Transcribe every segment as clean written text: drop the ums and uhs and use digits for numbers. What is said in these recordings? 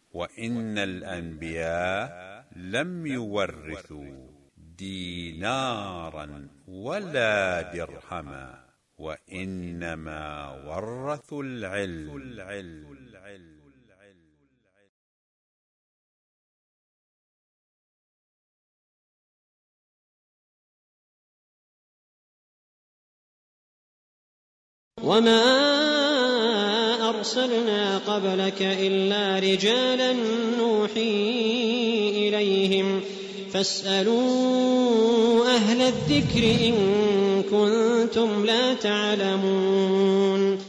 وإن الأنبياء لم يورثوا دينارا ولا درهما، وإنما ورثوا العلم. وما أرسلنا قبلك إلا رجالا نوحي إليهم فاسألوا أهل الذكر إن كنتم لا تعلمون.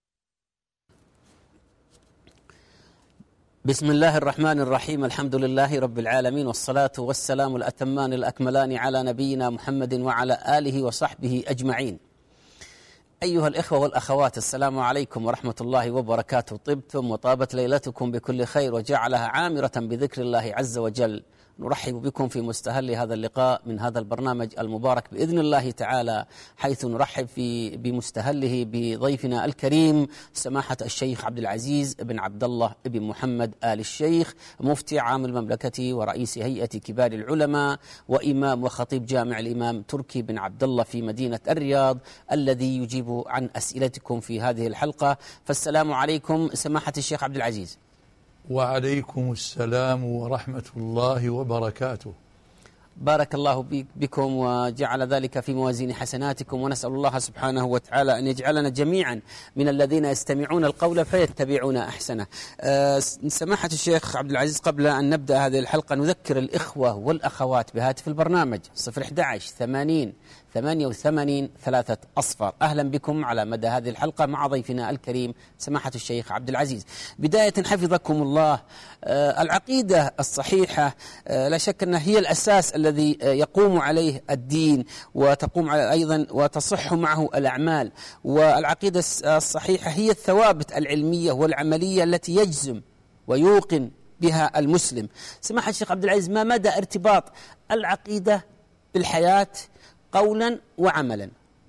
بسم الله الرحمن الرحيم. الحمد لله رب العالمين، والصلاة والسلام الأتمان الأكملان على نبينا محمد وعلى آله وصحبه أجمعين. أيها الإخوة والأخوات، السلام عليكم ورحمة الله وبركاته. طبتم وطابت ليلتكم بكل خير وجعلها عامرة بذكر الله عز وجل. نرحب بكم في مستهل هذا اللقاء من هذا البرنامج المبارك بإذن الله تعالى، حيث نرحب بمستهله بضيفنا الكريم سماحة الشيخ عبد العزيز بن عبد الله بن محمد آل الشيخ، مفتي عام المملكة ورئيس هيئة كبار العلماء وإمام وخطيب جامع الإمام تركي بن عبد الله في مدينة الرياض، الذي يجيب عن أسئلتكم في هذه الحلقة. فالسلام عليكم سماحة الشيخ عبد العزيز. وعليكم السلام ورحمة الله وبركاته. بارك الله بكم وجعل ذلك في موازين حسناتكم، ونسأل الله سبحانه وتعالى أن يجعلنا جميعا من الذين يستمعون القول فيتبعون أحسنه. سماحة الشيخ عبد العزيز، قبل أن نبدأ هذه الحلقة نذكر الإخوة والأخوات بهاتف البرنامج 011 80 88 3 أصفر. أهلا بكم على مدى هذه الحلقة مع ضيفنا الكريم سماحة الشيخ عبد العزيز. بداية حفظكم الله، العقيدة الصحيحة لا شك أنها هي الأساس الذي يقوم عليه الدين، وتقوم عليه أيضا وتصح معه الأعمال. والعقيدة الصحيحة هي الثوابت العلمية والعملية التي يجزم ويوقن بها المسلم. سماحة الشيخ عبد العزيز، ما مدى ارتباط العقيدة بالحياة قولا وعملا؟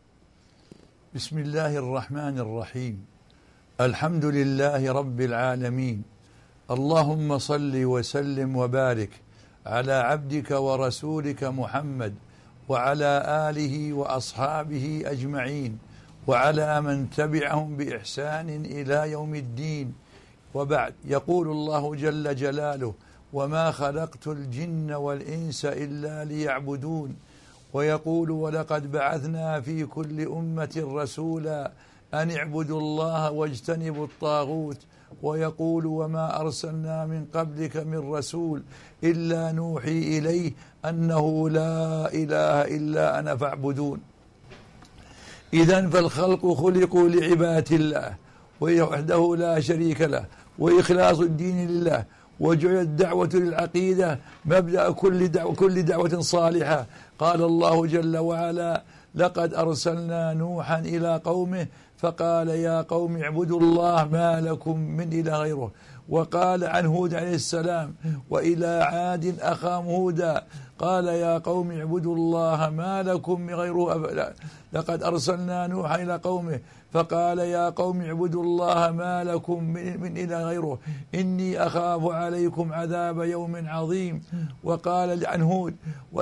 بسم الله الرحمن الرحيم. الحمد لله رب العالمين، اللهم صل وسلم وبارك على عبدك ورسولك محمد وعلى آله وأصحابه أجمعين وعلى من تبعهم بإحسان إلى يوم الدين. وبعد، يقول الله جل جلاله: وما خلقت الجن والإنس إلا ليعبدون. ويقول: ولقد بعثنا في كل أمة رسولا أن اعبدوا الله واجتنبوا الطاغوت. ويقول: وما أرسلنا من قبلك من رسول إلا نوحي إليه أنه لا إله إلا أنا فاعبدون. إذن فالخلق خلقوا لعبادة الله وحده لا شريك له وإخلاص الدين لله، وجعل الدعوة للعقيدة مبدأ كل دعوة صالحة. قال الله جل وعلا: لقد أرسلنا نوحا إلى قومه فقال يا قوم اعبدوا الله ما لكم من إله غيره. وقال عن هود عليه السلام: وإلى عاد أخاهم هودا قال يا قوم اعبدوا الله ما لكم من غيره. لقد أرسلنا نوحا إلى قومه فقال يا قوم اعبدوا الله ما لكم من إله غيره إني أخاف عليكم عذاب يوم عظيم. وقال عن هود: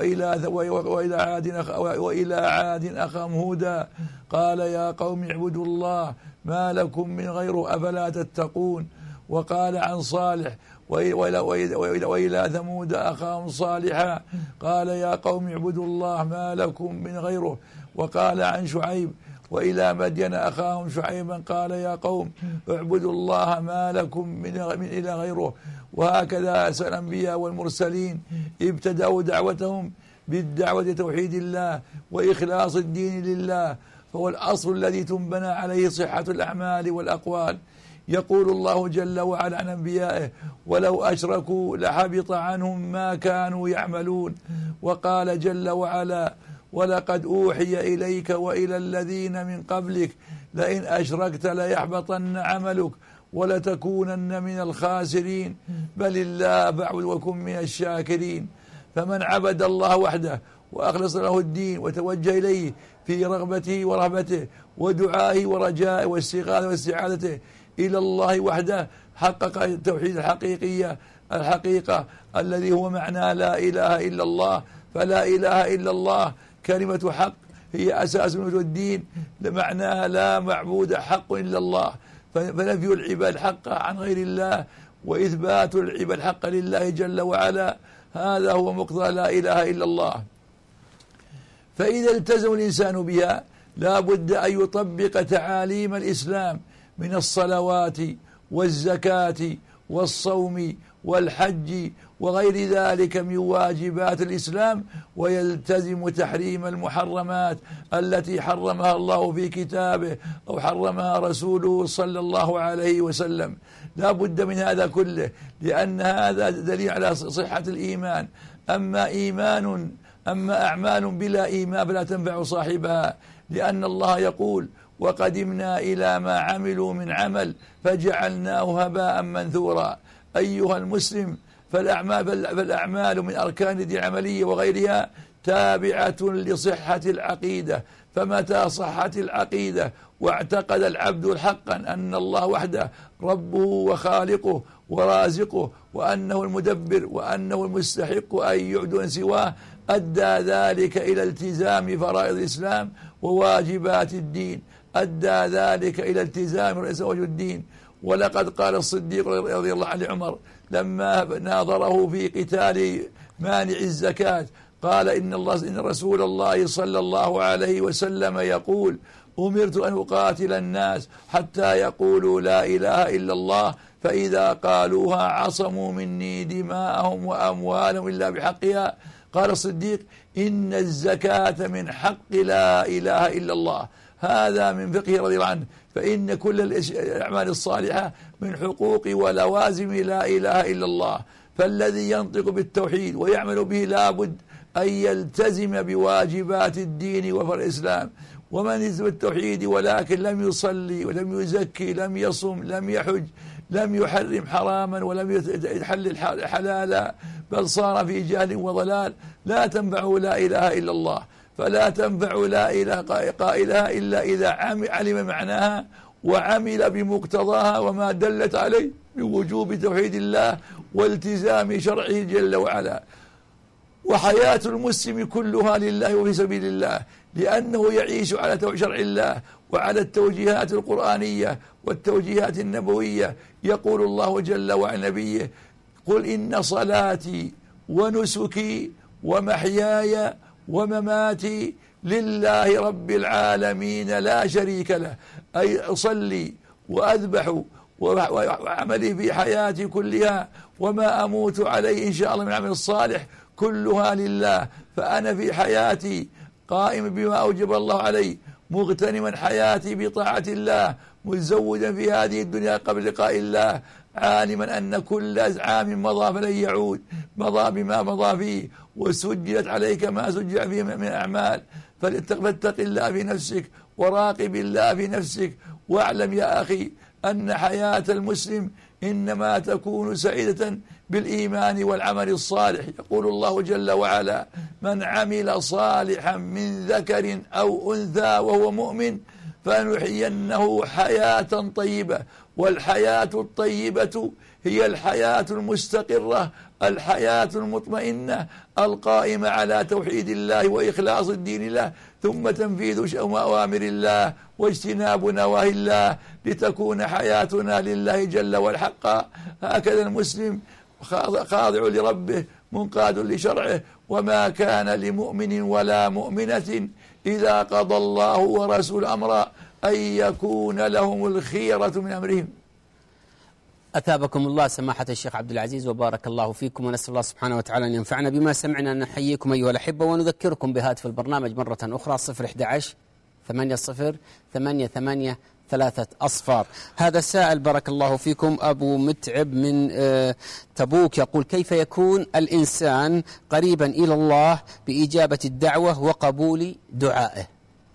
وإلى عاد أخاهم هودا قال يا قوم اعبدوا الله ما لكم من غيره أفلا تتقون. وقال عن صالح: وإلى ثمود أخاهم صالحا قال يا قوم اعبدوا الله ما لكم من غيره. وقال عن شعيب: وإلى مدين أخاهم شعيبا قال يا قوم اعبدوا الله ما لكم من إله غيره. وهكذا الأنبياء والمرسلين ابتدأوا دعوتهم بالدعوة توحيد الله وإخلاص الدين لله، فهو الأصل الذي تنبنى عليه صحة الأعمال والأقوال. يقول الله جل وعلا عن أنبيائه: ولو أشركوا لحبط عنهم ما كانوا يعملون. وقال جل وعلا: ولقد أوحي إليك وإلى الذين من قبلك لئن أشركت ليحبطن عملك ولتكونن من الخاسرين بل الله فاعبد وكن من الشاكرين. فمن عبد الله وحده وأخلص له الدين وتوجه إليه في رغبته ورهبته ودعائه ورجائه واستغاثته واستعاذته إلى الله وحده حقق التوحيد الحقيقة الذي هو معنى لا إله إلا الله. فلا إله إلا الله كلمة حق هي أساس وجود الدين، معناها لا معبود حق إلا الله، فنفي العباد حق عن غير الله وإثبات العباد حق لله جل وعلا، هذا هو مقتضى لا إله إلا الله. فإذا التزم الإنسان بها لا بد أن يطبق تعاليم الإسلام من الصلوات والزكاة والصوم والحج وغير ذلك من واجبات الإسلام، ويلتزم تحريم المحرمات التي حرمها الله في كتابه أو حرمها رسوله صلى الله عليه وسلم. لا بد من هذا كله، لأن هذا دليل على صحة الإيمان. أما أعمال بلا إيمان فلا تنفع صاحبها، لأن الله يقول: وقدمنا إلى ما عملوا من فجعلناه هباء منثورا. أيها المسلم، فالأعمال من أركان الدين العملية وغيرها تابعة لصحة العقيدة، فمتى صحت العقيدة واعتقد العبد حقا أن الله وحده ربه وخالقه ورازقه، وأنه المدبر، وأنه المستحق أن يعبد سواه، أدى ذلك إلى التزام فرائض الإسلام وواجبات الدين، أدى ذلك إلى التزام وجود الدين. ولقد قال الصديق رضي الله عنه لعمر لما ناظره في قتال مانع الزكاة، قال: إن رسول الله صلى الله عليه وسلم يقول: أمرت أن أقاتل الناس حتى يقولوا لا إله إلا الله، فإذا قالوها عصموا مني دماءهم وأموالهم إلا بحقها. قال الصديق: إن الزكاة من حق لا إله إلا الله. هذا من فقه رضي الله عنه، فإن كل الأعمال الصالحة من حقوق ولوازم لا إله إلا الله. فالذي ينطق بالتوحيد ويعمل به لابد أن يلتزم بواجبات الدين وفرع الإسلام. ومن يلتزم بالتوحيد ولكن لم يصلي ولم يزكي لم يصم لم يحج لم يحرم حراما ولم يحلل حلالا، بل صار في جهل وضلال، لا تنفعه لا إله إلا الله. فلا تنفع لا إله قائلها إلا إذا علم معناها وعمل بمقتضاها وما دلت عليه من وجوب توحيد الله والتزام شرعه جل وعلا. وحياة المسلم كلها لله وفي سبيل الله، لأنه يعيش على شرع الله وعلى التوجيهات القرآنية والتوجيهات النبوية. يقول الله جل وعلا نبيه: قل إن صلاتي ونسكي ومحياي ومماتي لله رب العالمين لا شريك له، أي أصلي وأذبح وعملي في حياتي كلها وما أموت عليه إن شاء الله من عمل الصالح كلها لله. فأنا في حياتي قائم بما أوجب الله علي، مغتنما حياتي بطاعة الله، متزوجا في هذه الدنيا قبل لقاء الله، عالما أن كل عام مضى فلن يعود، مضى بما مضى فيه، وسجلت عليك ما سجل فيه من أعمال. فاتق الله في نفسك وراقب الله في نفسك، واعلم يا أخي أن حياة المسلم إنما تكون سعيدة بالإيمان والعمل الصالح. يقول الله جل وعلا: من عمل صالحا من ذكر أو أنثى وهو مؤمن فنحيينه حياة طيبة. والحياة الطيبة هي الحياة المستقرة، الحياة المطمئنة القائمة على توحيد الله وإخلاص الدين له، ثم تنفيذ أوامر الله واجتناب نواهي الله، لتكون حياتنا لله جل وعلا. هكذا المسلم خاضع لربه منقاد لشرعه. وما كان لمؤمن ولا مؤمنة إذا قضى الله ورسوله أمرا أن يكون لهم الخيرة من أمرهم. أثابكم الله سماحة الشيخ عبد العزيز وبارك الله فيكم، ونسأل الله سبحانه وتعالى أن ينفعنا بما سمعنا. نحييكم أيها الأحبة ونذكركم بهاتف البرنامج مرة أخرى: 011 80 88 3 هذا السائل بارك الله فيكم أبو متعب من تبوك يقول: كيف يكون الإنسان قريبا إلى الله بإجابة الدعوة وقبول دعائه؟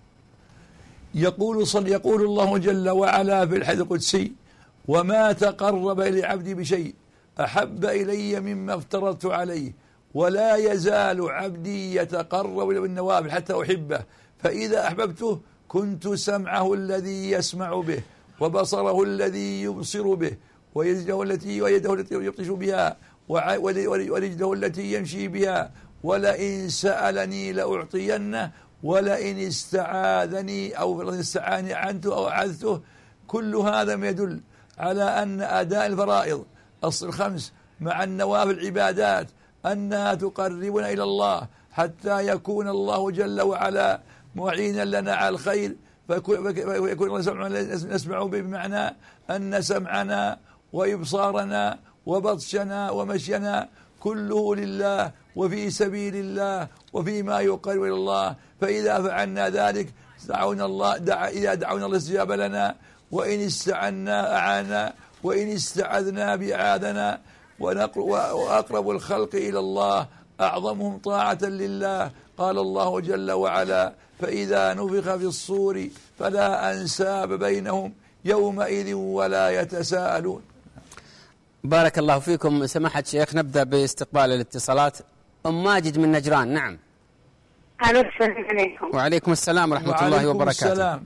يقول الله جل وعلا في الحديث القدسي: وما تقرب إلي عبدي بشيء أحب إلي مما افترضت عليه، ولا يزال عبدي يتقرب إلي بالنوافل حتى أحبه، فإذا أحببته كنت سمعه الذي يسمع به وبصره الذي يبصر به ويده التي يبطش بها ورجله التي يمشي بها، ولئن سألني لأعطينه ولئن استعاذني أو استعاني عنته أو أعذته. كل هذا ما يدل على أن أداء الفرائض الخمس مع النوافل العبادات أنها تقربنا إلى الله، حتى يكون الله جل وعلا معينا لنا على الخير، فيكون نسمع بمعنى أن سمعنا وإبصارنا وبطشنا ومشينا كله لله وفي سبيل الله وفيما يقرب إلى الله. فإذا فعلنا ذلك إذا دعونا الله استجاب لنا، وإن استعنا أعانا، وإن استعذنا بأعاذنا. وأقرب الخلق إلى الله أعظمهم طاعة لله. قال الله جل وعلا: فإذا نفخ في الصور فلا أنساب بينهم يومئذ ولا يتساءلون. بارك الله فيكم سماحة الشيخ. نبدأ باستقبال الاتصالات. أم ماجد من نجران. نعم. الو، السلام عليكم. وعليكم السلام ورحمة الله وبركاته. السلام.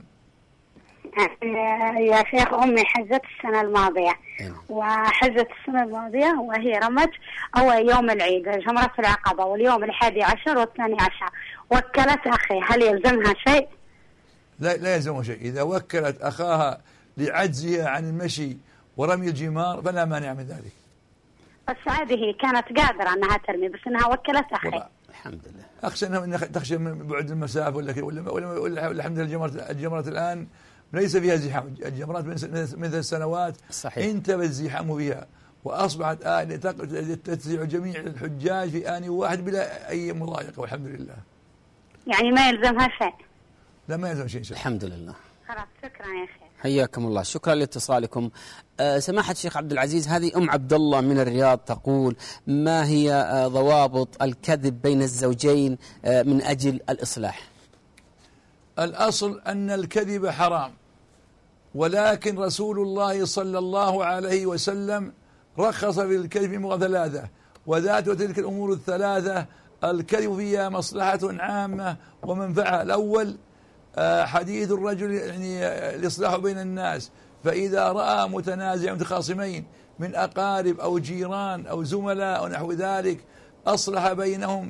يا شيخ، أمي حجت السنة الماضية وحجت السنة الماضية وهي رمت أول يوم العيد جمرة العقبة، واليوم 11 و12 وكلت أخي، هل يلزمها شيء؟ لا يلزمها شيء. إذا وكلت أخاها لعجزها عن المشي ورمي الجمار فلا مانع من ذلك. بس هذه كانت قادرة أنها ترمي، بس أنها وكلت أخي. الحمد لله. أخشى أنها تخشى من بعد المسافة ولا الحمد لله الجمرات الآن ليس فيها زحام. الجمرات من 3 سنوات صحيح. انتبه الزحام فيها، وأصبحت تتسع جميع الحجاج في آن واحد بلا أي مضايقة، والحمد لله. يعني ما يلزمها شيء؟ لا، ما يلزم شيء. الحمد لله. خلاص، شكرا يا شيخ. حياكم الله، شكرا لاتصالكم. سماحة الشيخ عبد العزيز، هذه أم عبد الله من الرياض تقول: ما هي ضوابط الكذب بين الزوجين من أجل الإصلاح؟ الأصل أن الكذب حرام، ولكن رسول الله صلى الله عليه وسلم رخص في الكذب من 3، وذات تلك الأمور الثلاثة الكذب فيها مصلحة عامة ومنفعة. الأول حديث الرجل، يعني الإصلاح بين الناس، فإذا رأى متنازع متخاصمين من أقارب أو جيران أو زملاء أو نحو ذلك أصلح بينهم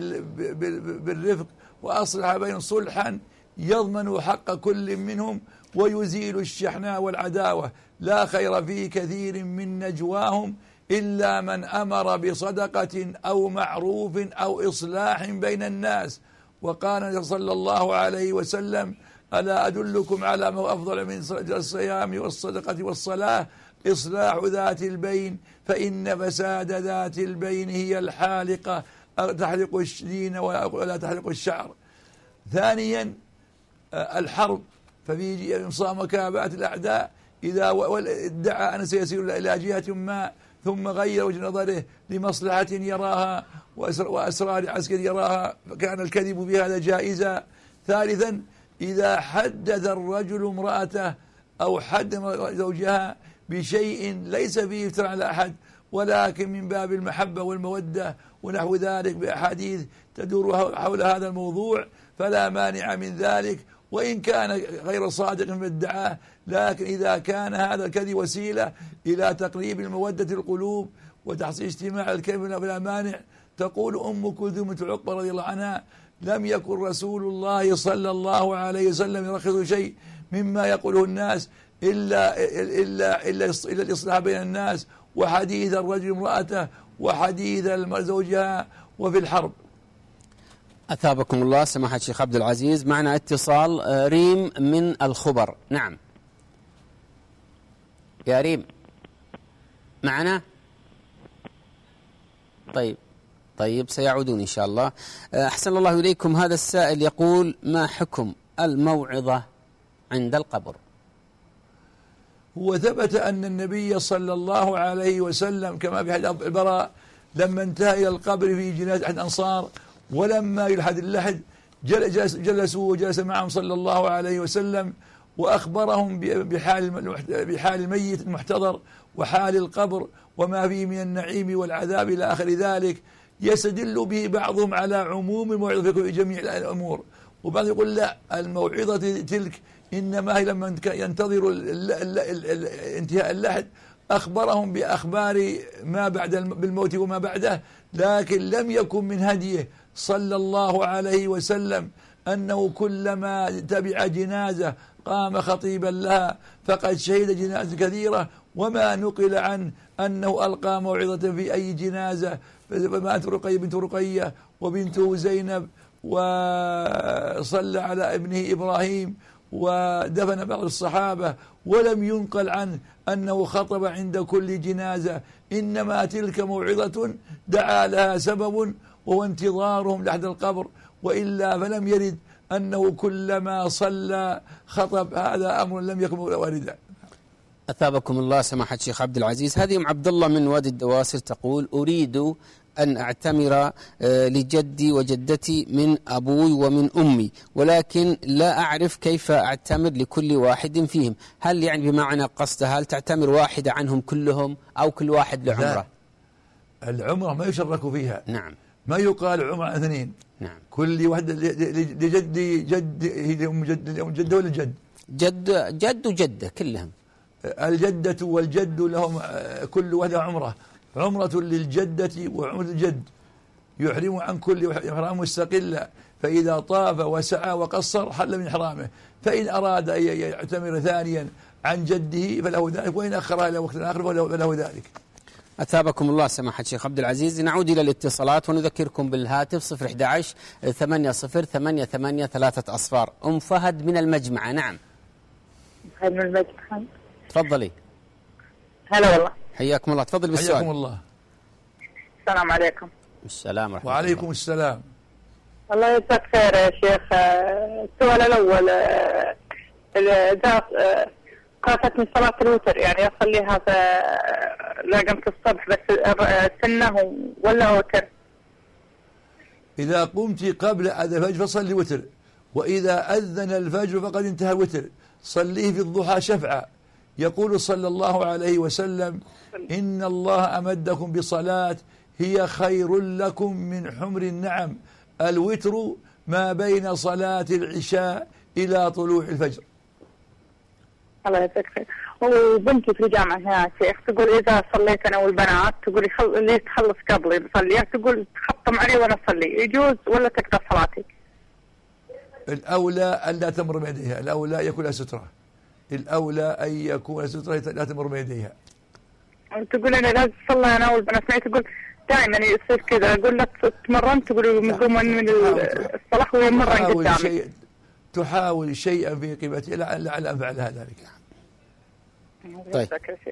بالرفق، وأصلح بينهم صلحا يضمن حق كل منهم ويزيل الشحناء والعداوة. لا خير في كثير من نجواهم إلا من أمر بصدقة أو معروف أو إصلاح بين الناس. وقال صلى الله عليه وسلم: ألا أدلكم على ما أفضل من الصيام والصدقة والصلاة؟ إصلاح ذات البين، فإن فساد ذات البين هي الحالقة تحلق الدين ولا تحلق الشعر. ثانيا الحرب، ففي إنصاف مكافأة الأعداء. إذا ادعى أن سيسير إلى جهة ما ثم غير وجه نظره لمصلحة يراها وأسرار عسكري يراها، فكان الكذب في هذا جائزا. ثالثا إذا حدث الرجل امرأته أو حدث زوجها بشيء ليس فيه افتراء على أحد، ولكن من باب المحبة والمودة ونحو ذلك بأحاديث تدور حول هذا الموضوع، فلا مانع من ذلك، وإن كان غير صادق في ادعاه. لكن إذا كان هذا الكذب وسيلة إلى تقريب المودة القلوب وتحصيل اجتماع الكلمة فلا مانع. تقول أم كلثوم بنت عقبة رضي الله عنها: لم يكن رسول الله صلى الله عليه وسلم يرخص شيء مما يقوله الناس إلا الإصلاح بين الناس، وحديث الرجل امرأته، وحديث زوجها، وفي الحرب. أثابكم الله سماحة الشيخ عبد العزيز. معنا اتصال. ريم من الخبر. نعم يا ريم، معنا؟ طيب سيعودون إن شاء الله. أحسن الله إليكم. هذا السائل يقول: ما حكم الموعظة عند القبر؟ هو ثبت أن النبي صلى الله عليه وسلم كما في حديث البراء لما انتهى إلى القبر في جنازة أحد الأنصار ولما يلحد اللحد جلس معهم صلى الله عليه وسلم وأخبرهم بحال الميت المحتضر وحال القبر وما فيه من النعيم والعذاب إلى آخر ذلك، يستدل به بعضهم على عموم الموعظة في جميع الأمور، وبعض يقول لا، الموعظة تلك إنما هي لما ينتظر انتهاء اللحد أخبرهم بأخبار ما بعد بالموت وما بعده، لكن لم يكن من هديه صلى الله عليه وسلم أنه كلما تبع جنازة قام خطيبا لها، فقد شهد جنازة كثيرة، وما نقل عن أنه ألقى موعظة في أي جنازة. فمات رقية بنت رقية وبنته زينب، وصلى على ابنه إبراهيم، ودفن بعض الصحابة، ولم ينقل عنه أنه خطب عند كل جنازة، إنما تلك موعظة دعا لها سبب وهو انتظارهم لحد القبر، وإلا فلم يرد أنه كلما صلى خطب، هذا أمر لم يكن واردا. أثابكم الله سماحة الشيخ عبد العزيز. هذه أم عبد الله من وادي الدواسر تقول: أريد أن أعتمر لجدي وجدتي من أبوي ومن أمي، ولكن لا أعرف كيف أعتمر لكل واحد فيهم. هل يعني بمعنى قصدها هل تعتمر واحدة عنهم كلهم أو كل واحد لعمرة؟ العمرة ما يشرك فيها. نعم. ما يقال عمرة اثنين. نعم. كل واحدة لجدي جد، هي أم جدة ولا جد؟ جد وجدة كلهم. الجدة والجد لهم كل واحدة عمرة، عمرة للجدة وعمرة الجد، يحرم عن كل إحرام مستقلة، فإذا طاف وسعى وقصر حل من إحرامه، فإن أراد أن يعتمر ثانيا عن جده فله ذلك، وإن أخرها إلى وقت آخر فله ذلك. أثابكم الله سماحة الشيخ عبد العزيز. نعود إلى الاتصالات ونذكركم بالهاتف 011 80 3 أصفار. أم فهد من المجمعة. نعم. فهد من المجمعة. تفضلي. هلا والله. حياكم الله، تفضل بالسؤال. حياكم الله. السلام عليكم. السلام ورحمة الله. وعليكم السلام. الله يجزاك خير يا شيخ. السؤال الأول، إذا فاتتني صلاة الوتر، يعني أصليها قمت الصبح بس سنة ولا وتر؟ إذا قمت قبل أذان الفجر فصلي وتر، وإذا أذن الفجر فقد انتهى الوتر، صليه في الضحى شفعا. يقول صلى الله عليه وسلم: إن الله أمدكم بصلاة هي خير لكم من حمر النعم، الوتر ما بين صلاة العشاء إلى طلوع الفجر. الله يجزاك خير. وبنتي في الجامعة يا شيخ تقول إذا صليت أنا والبنات، تقول اللي تخلص قبلي بصلي، تقول تخطم علي وأنا أصلي، يجوز ولا تقطع صلاتي؟ الأولى أن لا تمر بيديها، الأولى يكون لها سترة، الأولى أن يكون سترة لا تمر بيديها. تقول أنا لازم أصلي أنا والبنات، تقول دائما يصير كذا، أقول لك تمرنت، تقول نقوم من الصلاة ويمرن قدامي. تحاول شيئا في قيمته لعل أنفعلها ذلك. طيب.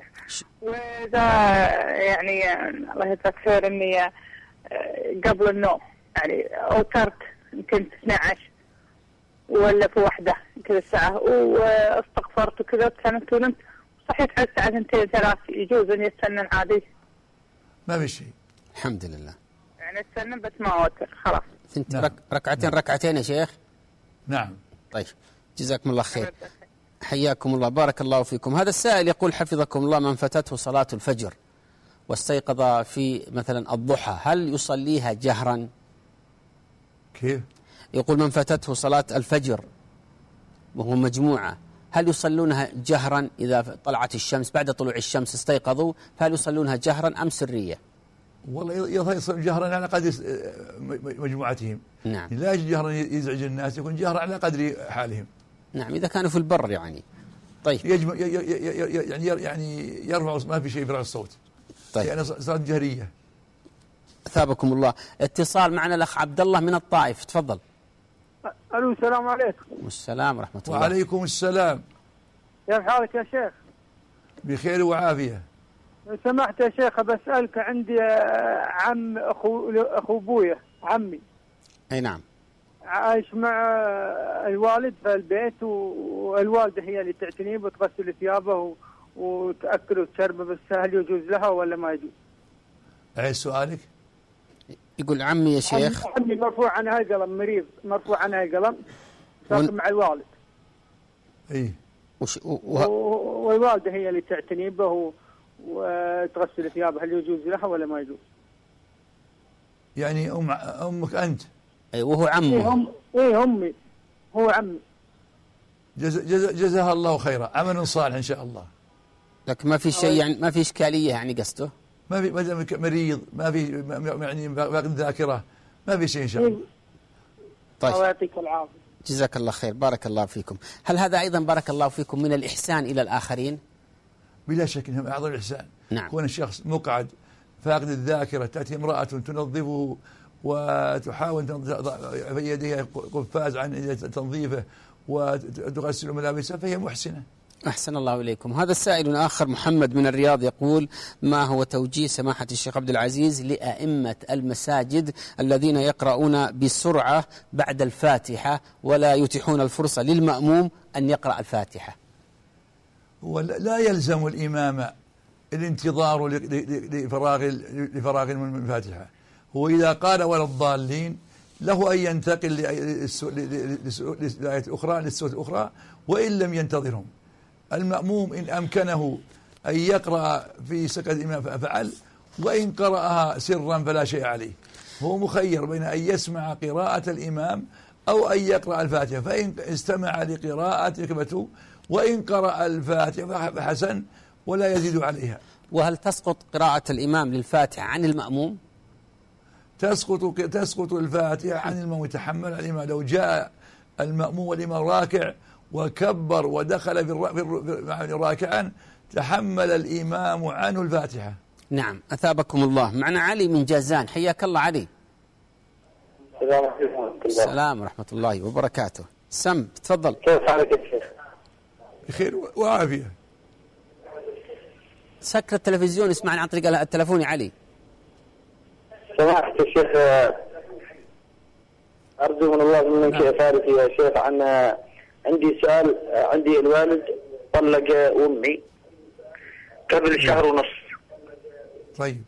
وإذا يعني الله يجزاك خير إني قبل النوم يعني أوترت يمكن 12 ولا في واحدة كذا ساعة، واستغفرت وكذا تسننت ونمت، صحيت على الساعة 2 3، يجوز أن يتسنن عادي؟ ما في شيء. الحمد لله. يعني تسنن بس ما أوتر خلاص. نعم. ركعتين يا شيخ. نعم. طيب جزاكم الله خير. حياكم الله، بارك الله فيكم. هذا السائل يقول حفظكم الله: من فتته صلاة الفجر واستيقظ في مثلا الضحى، هل يصليها جهرا؟ كيف؟ يقول من فتته صلاة الفجر وهو مجموعة، هل يصلونها جهرا إذا طلعت الشمس بعد طلوع الشمس استيقظوا، فهل يصلونها جهرا أم سرية؟ والله يصل جهرا على قدر مجموعتهم. نعم. لا جهرا يزعج الناس، يكون جهرا على قدر حالهم. نعم، إذا كانوا في البر يعني. طيب. يعني يرفع، ما في شيء يرفع الصوت. طيب. يعني صلاة جهرية. أثابكم الله. اتصال معنا الأخ عبد الله من الطائف، تفضل. ألو، السلام عليكم. والسلام ورحمة الله. وعليكم السلام. كيف حالك يا شيخ؟ بخير وعافية. لو سمحت يا شيخ بسألك، عندي عم أخو أبويا، عمي. أي نعم. عايش مع الوالد في البيت، والوالدة هي اللي تعتنيه وتغسل ثيابه وتأكله وتشربه، بس هل يجوز لها ولا ما يجوز؟ عيد سؤالك. يقول عمي يا شيخ، عمي مرفوع عنها القلم، مريض مرفوع عنها القلم، ساكن مع الوالد. اي. والوالدة هي اللي تعتني به وتغسل ثيابه، هل يجوز لها ولا ما يجوز؟ يعني أمك أنت؟ أي وهو عمه. إيه أمي، هو عمي. جزاها الله خيرا، عمل صالح إن شاء الله. لكن ما في شيء يعني ما في إشكالية يعني قصده؟ ما في مثلا مريض، ما في يعني باقي الذاكرة، ما في شيء إن شاء الله. طيب الله يعطيك العافية. جزاك الله خير، بارك الله فيكم. هل هذا أيضا بارك الله فيكم من الإحسان إلى الآخرين؟ بلا شك إنه أعظم الإحسان. نعم. كون الشخص مقعد فاقد الذاكرة، تأتي امرأة تنظفه وتحاول تضع في يديها قفاز عن تنظيفه وتغسل ملابسه، فهي محسنة. أحسن الله إليكم. هذا سائل آخر محمد من الرياض يقول: ما هو توجيه سماحة الشيخ عبد العزيز لأئمة المساجد الذين يقرؤون بسرعة بعد الفاتحة ولا يتيحون الفرصة للمأموم أن يقرأ الفاتحة؟ ولا يلزم الإمام الانتظار لفراغ من الفاتحة. هو إذا قال ولا الضالين له أن ينتقل للآية الأخرى للسورة الأخرى وإن لم ينتظرهم. المأموم إن أمكنه أن يقرأ في سكت الإمام فعل، وإن قرأها سرا فلا شيء عليه. هو مخير بين أن يسمع قراءة الإمام أو أن يقرأ الفاتحة، فإن استمع لقراءة ركبته، وإن قرأ الفاتحة فحسن ولا يزيد عليها. وهل تسقط قراءة الإمام للفاتحة عن المأموم؟ تسقط الفاتحة عن المأموم، يتحمل الإمام. لو جاء المأموم والإمام راكع وكبر ودخل في راكعا تحمل الإمام عنه الفاتحة. نعم، أثابكم الله. معنا علي من جازان، حياك الله علي. السلام ورحمة الله وبركاته. سم تفضل. كيف حالك يا شيخ؟ بخير وعافية. سكر التلفزيون، اسمعني عن طريق التلفون يا علي. سماحة الشيخ، أرجو من الله منك إفادتي يا شيخ عن عندي سؤال. عندي الوالد طلق أمي قبل شهر ونص. طيب.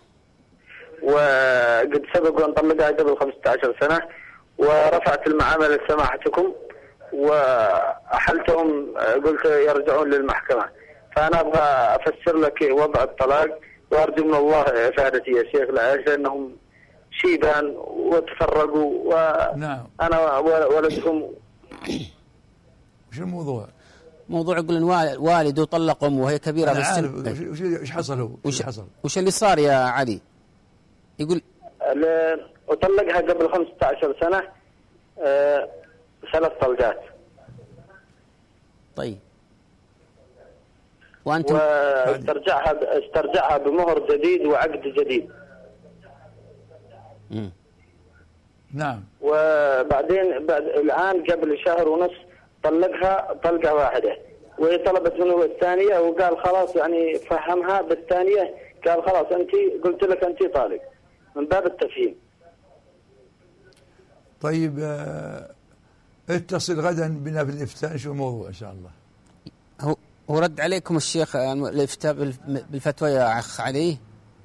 وقد سبق وأن طلقها قبل 15 سنة، ورفعت المعاملة لسماحتكم وأحلتهم، قلت يرجعون للمحكمة. فأنا أبغى أفسر لك وضع الطلاق، وأرجو من الله إفادتي يا شيخ، لأنهم شيبان وتفرقوا وأنا ولدهم. وش الموضوع؟ موضوع يقول إن والده طلق أمه وهي كبيرة بالسن. وش حصل هو؟ وش اللي صار يا علي؟ يقول وطلقها قبل 15 سنة 3 طلقات. طيب. وأنتم استرجعها بمهر جديد وعقد جديد. نعم. وبعدين الآن قبل شهر ونص طلقها طلقة واحدة، وهي طلبت منه الثانية، وقال خلاص يعني فهمها بالثانية، قال خلاص أنت قلت لك أنت طالق، من باب التفهيم. طيب اتصل غدا بنا في الإفتاء، شو الموضوع إن شاء الله. هو رد عليكم الشيخ الإفتاء بالفتوى يا أخ علي؟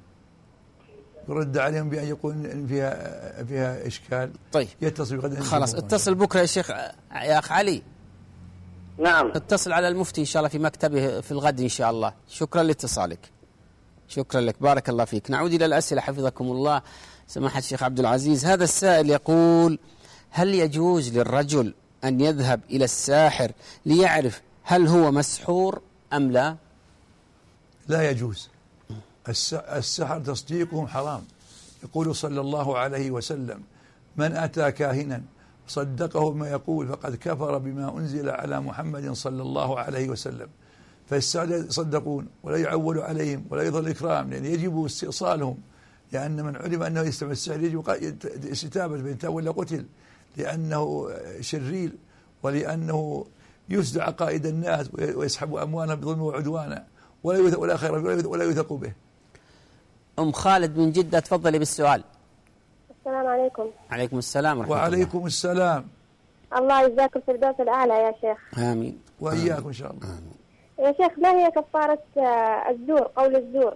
يرد عليهم بأن يقول إن فيها إشكال. طيب يتصل غدا. خلاص اتصل بكرة يا شيخ يا أخ علي. نعم. اتصل على المفتي إن شاء الله في مكتبه في الغد إن شاء الله. شكرا لاتصالك. شكرا لك، بارك الله فيك. نعود إلى الأسئلة حفظكم الله. سماحة الشيخ عبد العزيز، هذا السائل يقول: هل يجوز للرجل أن يذهب إلى الساحر ليعرف هل هو مسحور أم لا؟ لا يجوز. السحر تصديقهم حرام. يقول صلى الله عليه وسلم: من أتى كاهنا صدقه بما يقول فقد كفر بما أنزل على محمد صلى الله عليه وسلم. فالسحر يصدقون ولا يعول عليهم ولا يظهر الإكرام، لأن يجب استئصالهم، لأن من علم أنه يستعمل السحر يجب استتابة، فإن تاب ولا قتل، لأنه شرير، ولأنه يفسد عقائد الناس ويسحب أموالهم بظلم وعدوانا، ولا خير ولا يوثق به. أم خالد من جدة، تفضلي بالسؤال. السلام عليكم. عليكم السلام ورحمة الله. وعليكم السلام. الله يجزاكم في الدرس الأعلى يا شيخ. آمين. وإياكم إن شاء الله. آمين. يا شيخ، ما هي كفارة الزور، قول الزور؟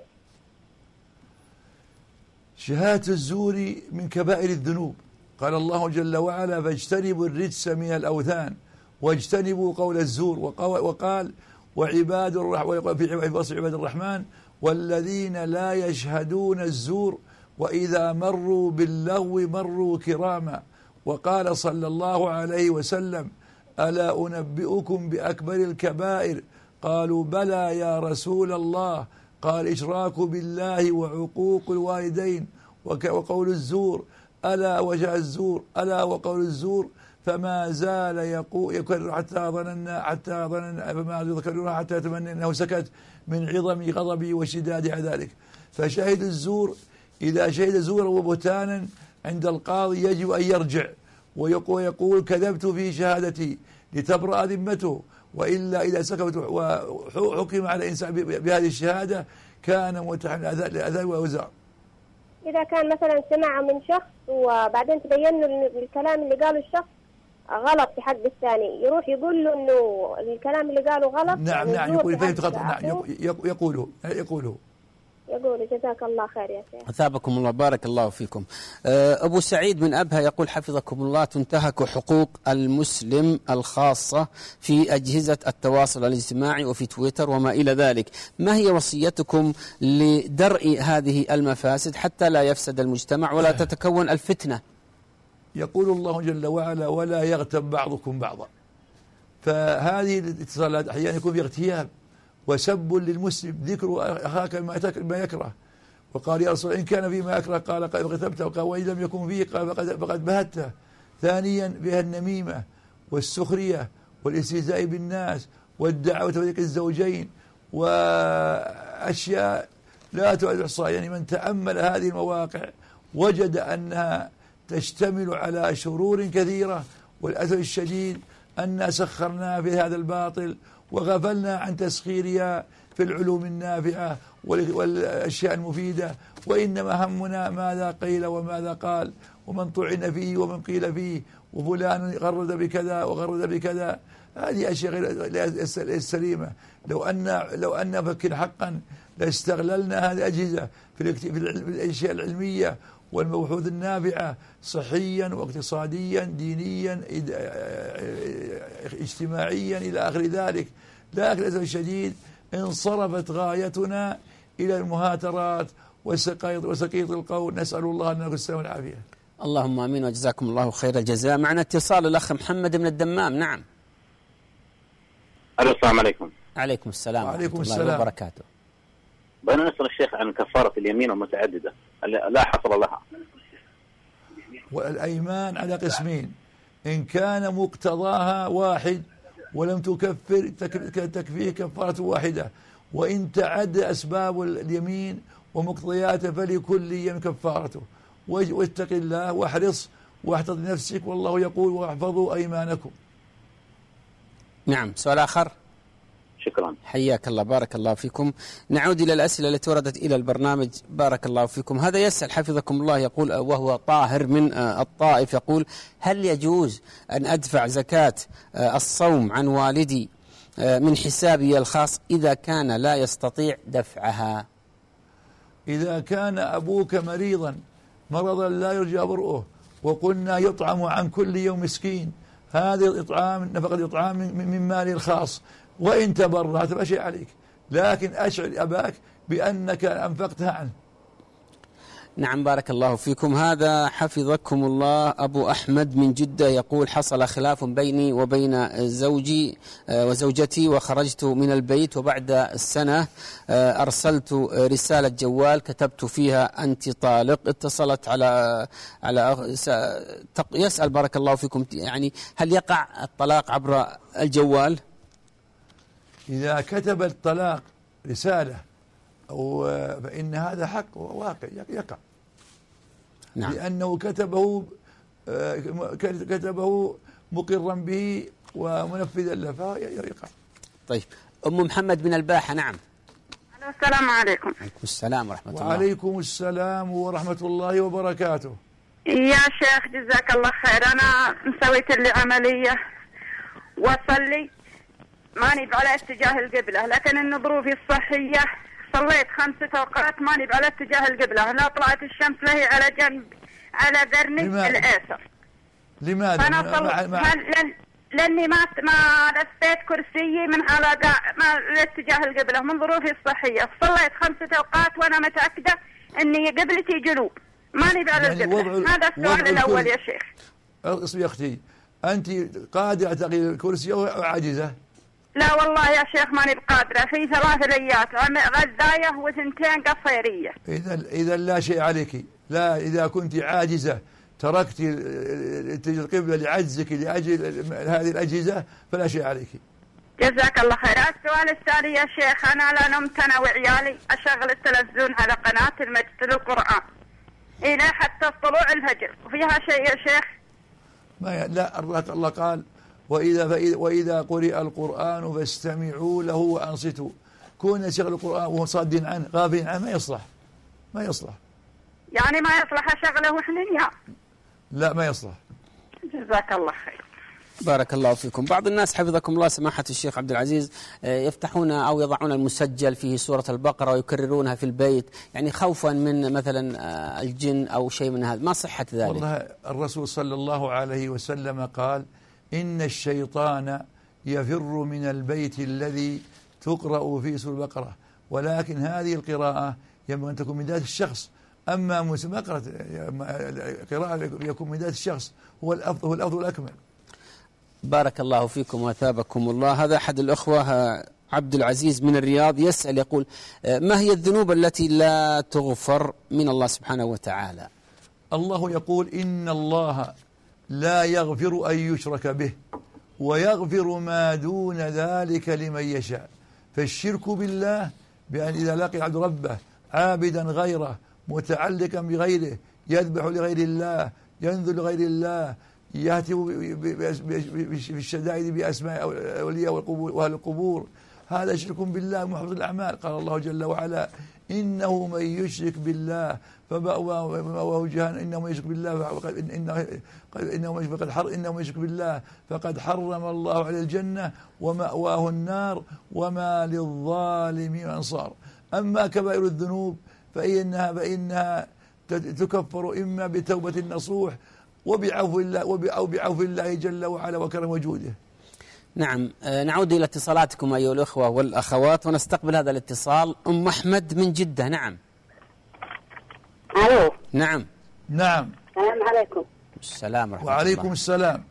شهادة الزور من كبائر الذنوب. قال الله جل وعلا: فاجتنبوا الرجس من الأوثان واجتنبوا قول الزور. وقال: وعباد الرحمن والذين لا يشهدون الزور وإذا مروا باللغو مروا كراما. وقال صلى الله عليه وسلم: ألا أنبئكم بأكبر الكبائر؟ قالوا بلى يا رسول الله. قال إشراك بالله وعقوق الوالدين وقول الزور، ألا وجاء الزور، ألا وقول الزور. فما زال يكرر حتى ظننا فما ذكرنا حتى يتمنى أنه سكت من عظم غضبي وشداد ذلك. فشهد الزور إذا شهد زورا وبهتانا عند القاضي يجب أن يرجع ويقول كذبت في شهادتي لتبرأ ذمته، وإلا إذا سكت وحكم على الإنسان بهذه الشهادة كان متحملا للأذى والأوزار. إذا كان مثلا سمع من شخص وبعدين تبين له الكلام اللي قاله الشخص غلط في حق الثاني، يروح يقول له إنه الكلام اللي قاله غلط. نعم يقول فهمت خطأ. نعم يقوله. جزاك الله خير يا شيخ. أثابكم الله، بارك الله فيكم. أبو سعيد من أبها يقول حفظكم الله: تنتهك حقوق المسلم الخاصة في أجهزة التواصل الاجتماعي وفي تويتر وما إلى ذلك، ما هي وصيتكم لدرء هذه المفاسد حتى لا يفسد المجتمع ولا تتكون الفتنة؟ يقول الله جل وعلا: ولا يغتب بعضكم بعضا. فهذه الاتصالات أحيانا يكون في اغتياب وسب للمسلم، ذكر أخاك ما يكره. وقال يا رسول إن كان فيما يكره قال قد غتبته، وقال وإن لم يكن فيه قال فقد بهته. ثانيا بها النميمة والسخرية والاستهزاء بالناس والدعوة وذكر الزوجين وأشياء لا تعد إحصاء. يعني من تأمل هذه المواقع وجد أنها تشتمل على شرور كثيرة، والأسف الشديد أن سخرنا في هذا الباطل وغفلنا عن تسخيرها في العلوم النافعة والأشياء المفيدة، وإنما همنا ماذا قيل وماذا قال ومن طعن فيه ومن قيل فيه وفلان غرد بكذا وغرد بكذا. هذه أشياء غير السليمة. لو أن فكر حقا لاستغللنا هذه الأجهزة في الأشياء العلمية والمبحوث النافعة صحيا واقتصاديا دينيا اجتماعيا إلى آخر ذلك. لكن للأسف الشديد انصرفت غايتنا إلى المهاترات وسقيط القول. نسأل الله أن نكون السلام والعافية. اللهم آمين وجزاكم الله خير الجزاء. معنا اتصال الأخ محمد من الدمام. نعم. السلام عليكم. عليكم السلام وعليكم الله وبركاته. بأنا نسأل الشيخ عن كفارة اليمين المتعددة لا حصر لها. والأيمان على قسمين: إن كان مقتضاها واحد ولم تكفر تكفيه كفارة واحدة، وإن تعد أسباب اليمين ومقتضياته فلكل يمين كفارته. واتق الله واحرص واحفظ نفسك، والله يقول واحفظوا أيمانكم. نعم. سؤال آخر. شكرا. حياك الله، بارك الله فيكم. نعود إلى الأسئلة التي وردت إلى البرنامج. بارك الله فيكم. هذا يسأل حفظكم الله، يقول وهو طاهر من الطائف، يقول: هل يجوز أن أدفع زكاة الصوم عن والدي من حسابي الخاص إذا كان لا يستطيع دفعها؟ إذا كان أبوك مرضا لا يرجى برؤه وقلنا يطعم عن كل يوم مسكين، هذا الإطعام نفقة الإطعام من مالي الخاص، وإن تبرعت فشيء عليك، لكن أشعر أباك بأنك أنفقتها عنه. نعم. بارك الله فيكم. هذا حفظكم الله أبو أحمد من جدة، يقول: حصل خلاف بيني وبين زوجي وزوجتي وخرجت من البيت، وبعد السنة أرسلت رسالة جوال كتبت فيها أنت طالق. اتصلت على يسأل بارك الله فيكم، يعني هل يقع الطلاق عبر الجوال؟ إذا كتب الطلاق رسالة فإن هذا حق واقع يقع. نعم. لأنه كتبه مقرا به ومنفذا له فيقع. طيب. أم محمد من الباحة. نعم. السلام عليكم. عليكم السلام ورحمة الله. وعليكم السلام ورحمة الله وبركاته. يا شيخ جزاك الله خير، أنا مسويت لي عملية وصلي ماني على اتجاه القبلة، لكن إن ظروفي الصحية صليت 5 أوقات ماني على اتجاه القبلة، لا طلعت الشمس لهي على جنب على ذرني الأيسر. لماذا؟ لأني ما لفيت كرسيي من على ما اتجاه القبلة من ظروفي الصحية. صليت 5 أوقات وأنا متأكدة إني قبلتي جنوب ماني على القبلة. هذا السؤال الأول يا شيخ. اسمي يا أختي، أنت قادرة تغيير الكرسي أو عاجزة؟ لا والله يا شيخ ماني بقادرة، في 3 ليات غذاية و2 قصيرية. إذا لا شيء عليك، لا إذا كنت عاجزة تركت القبلة لعجزك لأجل هذه الأجهزة فلا شيء عليك. جزاك الله خير. السؤال الثاني يا شيخ، أنا لا نمت أنا وعيالي أشغل التلفزيون على قناة المجد للقرآن إلى حتى طلوع الفجر، وفيها شيء يا شيخ؟ لا، الله قال وإذا قرئ القرآن فاستمعوا له وأنصتوا. كون يشغل القرآن وهو صاد عنه غافل عنه ما يصلح. يعني ما يصلح أشغله وحنين؟ لا ما يصلح. جزاك الله خير. بارك الله فيكم. بعض الناس حفظكم الله سماحة الشيخ عبد العزيز يفتحون أو يضعون المسجل فيه سورة البقرة ويكررونها في البيت، يعني خوفا من مثلا الجن أو شيء من هذا، ما صحة ذلك؟ والله الرسول صلى الله عليه وسلم قال إن الشيطان يفر من البيت الذي تقرأ فيه سورة البقرة، ولكن هذه القراءة ينبغي أن تكون من ذات الشخص. أما قراءة يكون من ذات الشخص هو الأفضل والأكمل. بارك الله فيكم وثابكم الله. هذا أحد الأخوة عبد العزيز من الرياض يسأل يقول: ما هي الذنوب التي لا تغفر من الله سبحانه وتعالى؟ الله يقول إن الله لا يغفر أن يشرك به ويغفر ما دون ذلك لمن يشاء. فالشرك بالله بأن إذا لقي العبد ربه عابدا غيره متعلقا بغيره يذبح لغير الله ينذر لغير الله يهتف في الشدائد بأسماء أولياء وأهل القبور، هذا شرك بالله محبط الأعمال. قال الله جل وعلا: إنه من يشرك بالله فمأواه جهنم إنه من يشرك بالله فقد حرم الله على الجنة ومأواه النار وما للظالم من أنصار. أما كبائر الذنوب فإنها تكفر إما بتوبة نصوح وبعفو الله جل وعلا وكرم وجوده. نعم. نعود إلى اتصالاتكم أيها الأخوة والأخوات ونستقبل هذا الاتصال. أم أحمد من جدة. نعم. ألو. نعم. السلام عليكم. السلام ورحمة وعليكم الله. السلام.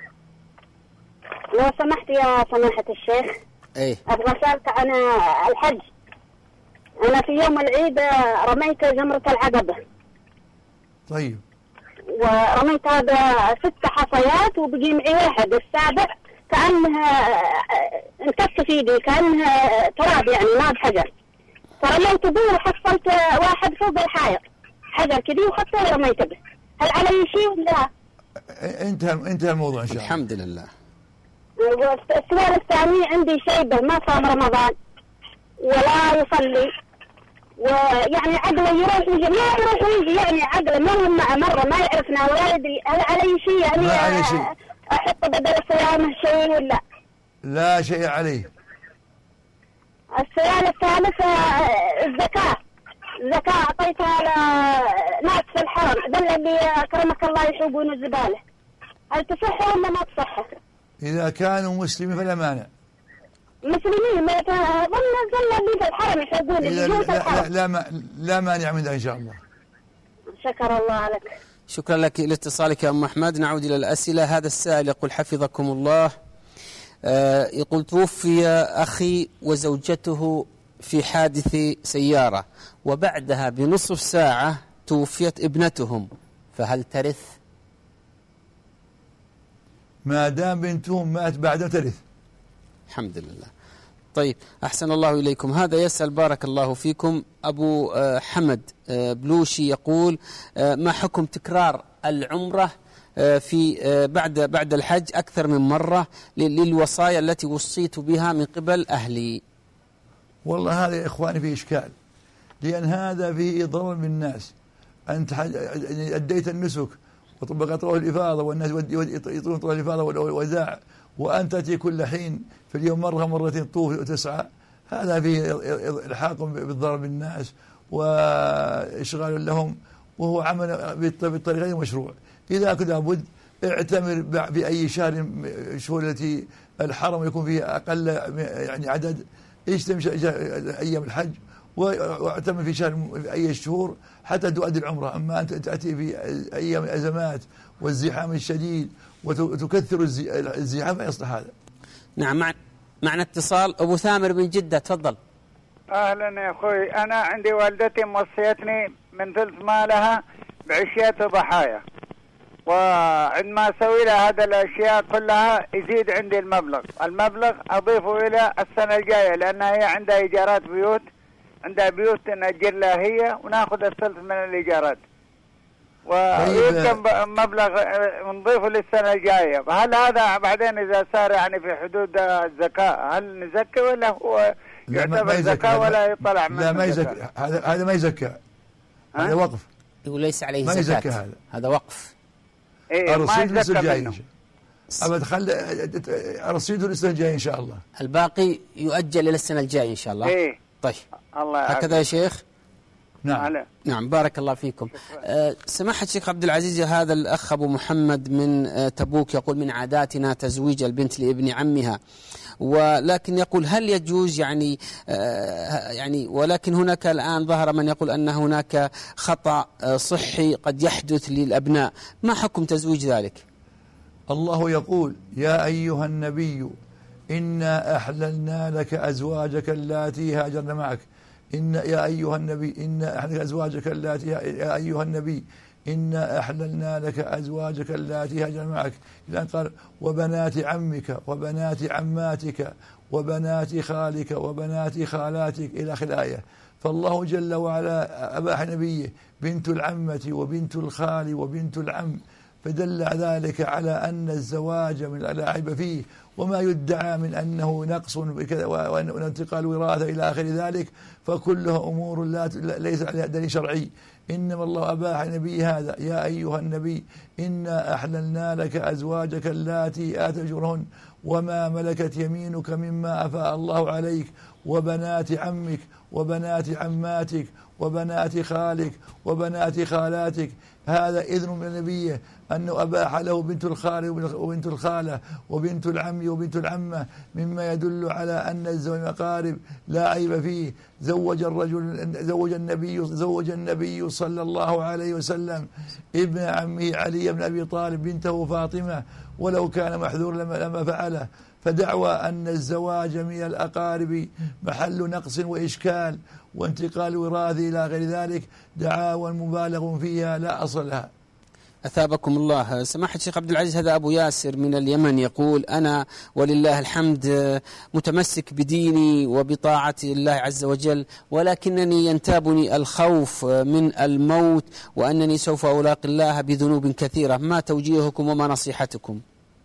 لو سمحت يا سماحة الشيخ، أبغى أسألك عن الحج. أنا في يوم العيد رميت جمرة العقبة. طيب. ورميت هذا 6 حصيات وبقي معي واحد السابع كأنها انكف في يدي كأنها تراب يعني ما بحجر، فرميت به وحصلت واحد فوق الحائط حجر كذي وخدته ورميت به. هل علي شيء ولا؟ انتهى الموضوع إن شاء الله. الحمد لله. السؤال الثاني، عندي شيبة ما صام رمضان ولا يصلي، ويعني عقله يروح ويجي يعني عقله ما هو مع مرة ما يعرفنا ولا يدري. هل علي شيء يعني ما علي شيء. أحط بدل صيامه شيء ولا؟ لا شيء عليه. السؤال الثالث، الزكاة أعطيتها لناس في الحرم ذل اللي أكرمك الله يحوقون الزبالة، هل تصح ولا ما تصح؟ إذا كانوا مسلمين فلا مانع. مسلمين ما ظن اللي في الحرم يحبون اللي في الحرم. لا مانع من ذلك إن شاء الله. شكر الله لك. شكرا لك لاتصالك يا أم أحمد. نعود إلى الأسئلة. هذا السائل يقول: حفظكم الله، يقول: توفي أخي وزوجته في حادث سيارة وبعدها بنصف ساعة توفيت ابنتهم، فهل ترث؟ ما دام بنتهم مات بعد ترث. الحمد لله. طيب، أحسن الله إليكم. هذا يسأل بارك الله فيكم أبو حمد بلوشي يقول: ما حكم تكرار العمرة في بعد الحج أكثر من مرة للوصايا التي وصيت بها من قبل أهلي؟ والله هذا يا إخواني فيه إشكال، لأن هذا فيه ضرر بالناس. أنت أديت النسك وطبقت طواف الإفاضة والناس يطلون طواف الإفاضة والوداع، وأنت تأتي كل حين في اليوم مرة مرتين طوف وتسعى، هذا فيه الحاق بالضرر بالناس وإشغال لهم، وهو عمل بالطريقة غير مشروع. إذا كنت لابد اعتمر بأي شهور التي الحرم يكون فيها أقل يعني عدد، اجتمع أيام الحج واعتمر في شهر في أي شهور حتى تؤدي العمرة. أما أنت تأتي في أيام الأزمات والزحام الشديد وتكثر الزحام، ما يصلح هذا. نعم. معنا اتصال أبو ثامر من جدة، تفضل. أهلا يا أخوي، أنا عندي والدتي موصيتني من ثلث مالها بعشية وضحايا، وعندما أسوي لها هذه الأشياء كلها يزيد عندي المبلغ أضيفه إلى السنة الجاية، لأن هي عندها إيجارات بيوت، عندها بيوت نأجر لها هي وناخذ الثلث من الإيجارات، ويمكن مبلغ نضيفه للسنة الجاية. هل هذا بعدين إذا صار يعني في حدود الزكاة هل نزكي ولا هو يعتبر زكاة ولا يطلع منه؟ لا ما يزكى، هذا ما يزكى، هذا وقف، وليس عليه ما زكاة، هذا وقف. الرصيد للسنة الجاية أبد، خل الرصيد للسنة الجاية إن شاء الله، الباقي يؤجل إلى السنة الجاية إن شاء الله. طيب الله هكذا يا شيخ. نعم بارك الله فيكم. سماحة الشيخ عبد العزيز، هذا الأخ أبو محمد من تبوك يقول من عاداتنا تزويج البنت لابن عمها، ولكن يقول هل يجوز يعني ولكن هناك الآن ظهر من يقول أن هناك خطأ صحي قد يحدث للأبناء، ما حكم تزويج ذلك؟ الله يقول يا أيها النبي إنا أحللنا لك أزواجك اللاتي هاجرن معك، يا أيها النبي إنا أحللنا أزواجك اللاتي، يا أيها النبي إنا أحللنا لك أزواجك اللاتي هاجرن معك، الآن قال وبنات عمك وبنات عماتك وبنات خالك وبنات خالاتك إلى آخر الآية. فالله جل وعلا أباح نبيه بنت العمة وبنت الخال وبنت العم، فدل ذلك على أن الزواج من لا عيب فيه، وما يدعى من أنه نقص وانتقال وراثة إلى آخر ذلك فكلها أمور ليس عليها دليل شرعي، إنما الله أباح نبي هذا يا أيها النبي إنا أحللنا لك أزواجك اللاتي آتيت أجورهن وما ملكت يمينك مما أفاء الله عليك وبنات عمك وبنات عماتك وبنات خالك وبنات خالاتك. هذا إذن من نبيه أنه أباح له بنت الخال وبنت الخالة وبنت العم وبنت العمة، مما يدل على أن الزواج الأقارب لا عيب فيه. زوج النبي صلى الله عليه وسلم ابن عمه علي بن أبي طالب بنته فاطمة، ولو كان محذور لما فعله. فدعوى أن الزواج من الأقارب محل نقص وإشكال وانتقال وراثي إلى غير ذلك دعاوى مبالغ فيها لا أصل لها. أثابكم الله. سماحة الشيخ عبد العزيز، هذا أبو ياسر من اليمن يقول أنا ولله الحمد متمسك بديني وبطاعة الله عز وجل، ولكنني ينتابني الخوف من الموت وأنني سوف ألاقي الله بذنوب كثيرة، ما توجيهكم وما نصيحتكم؟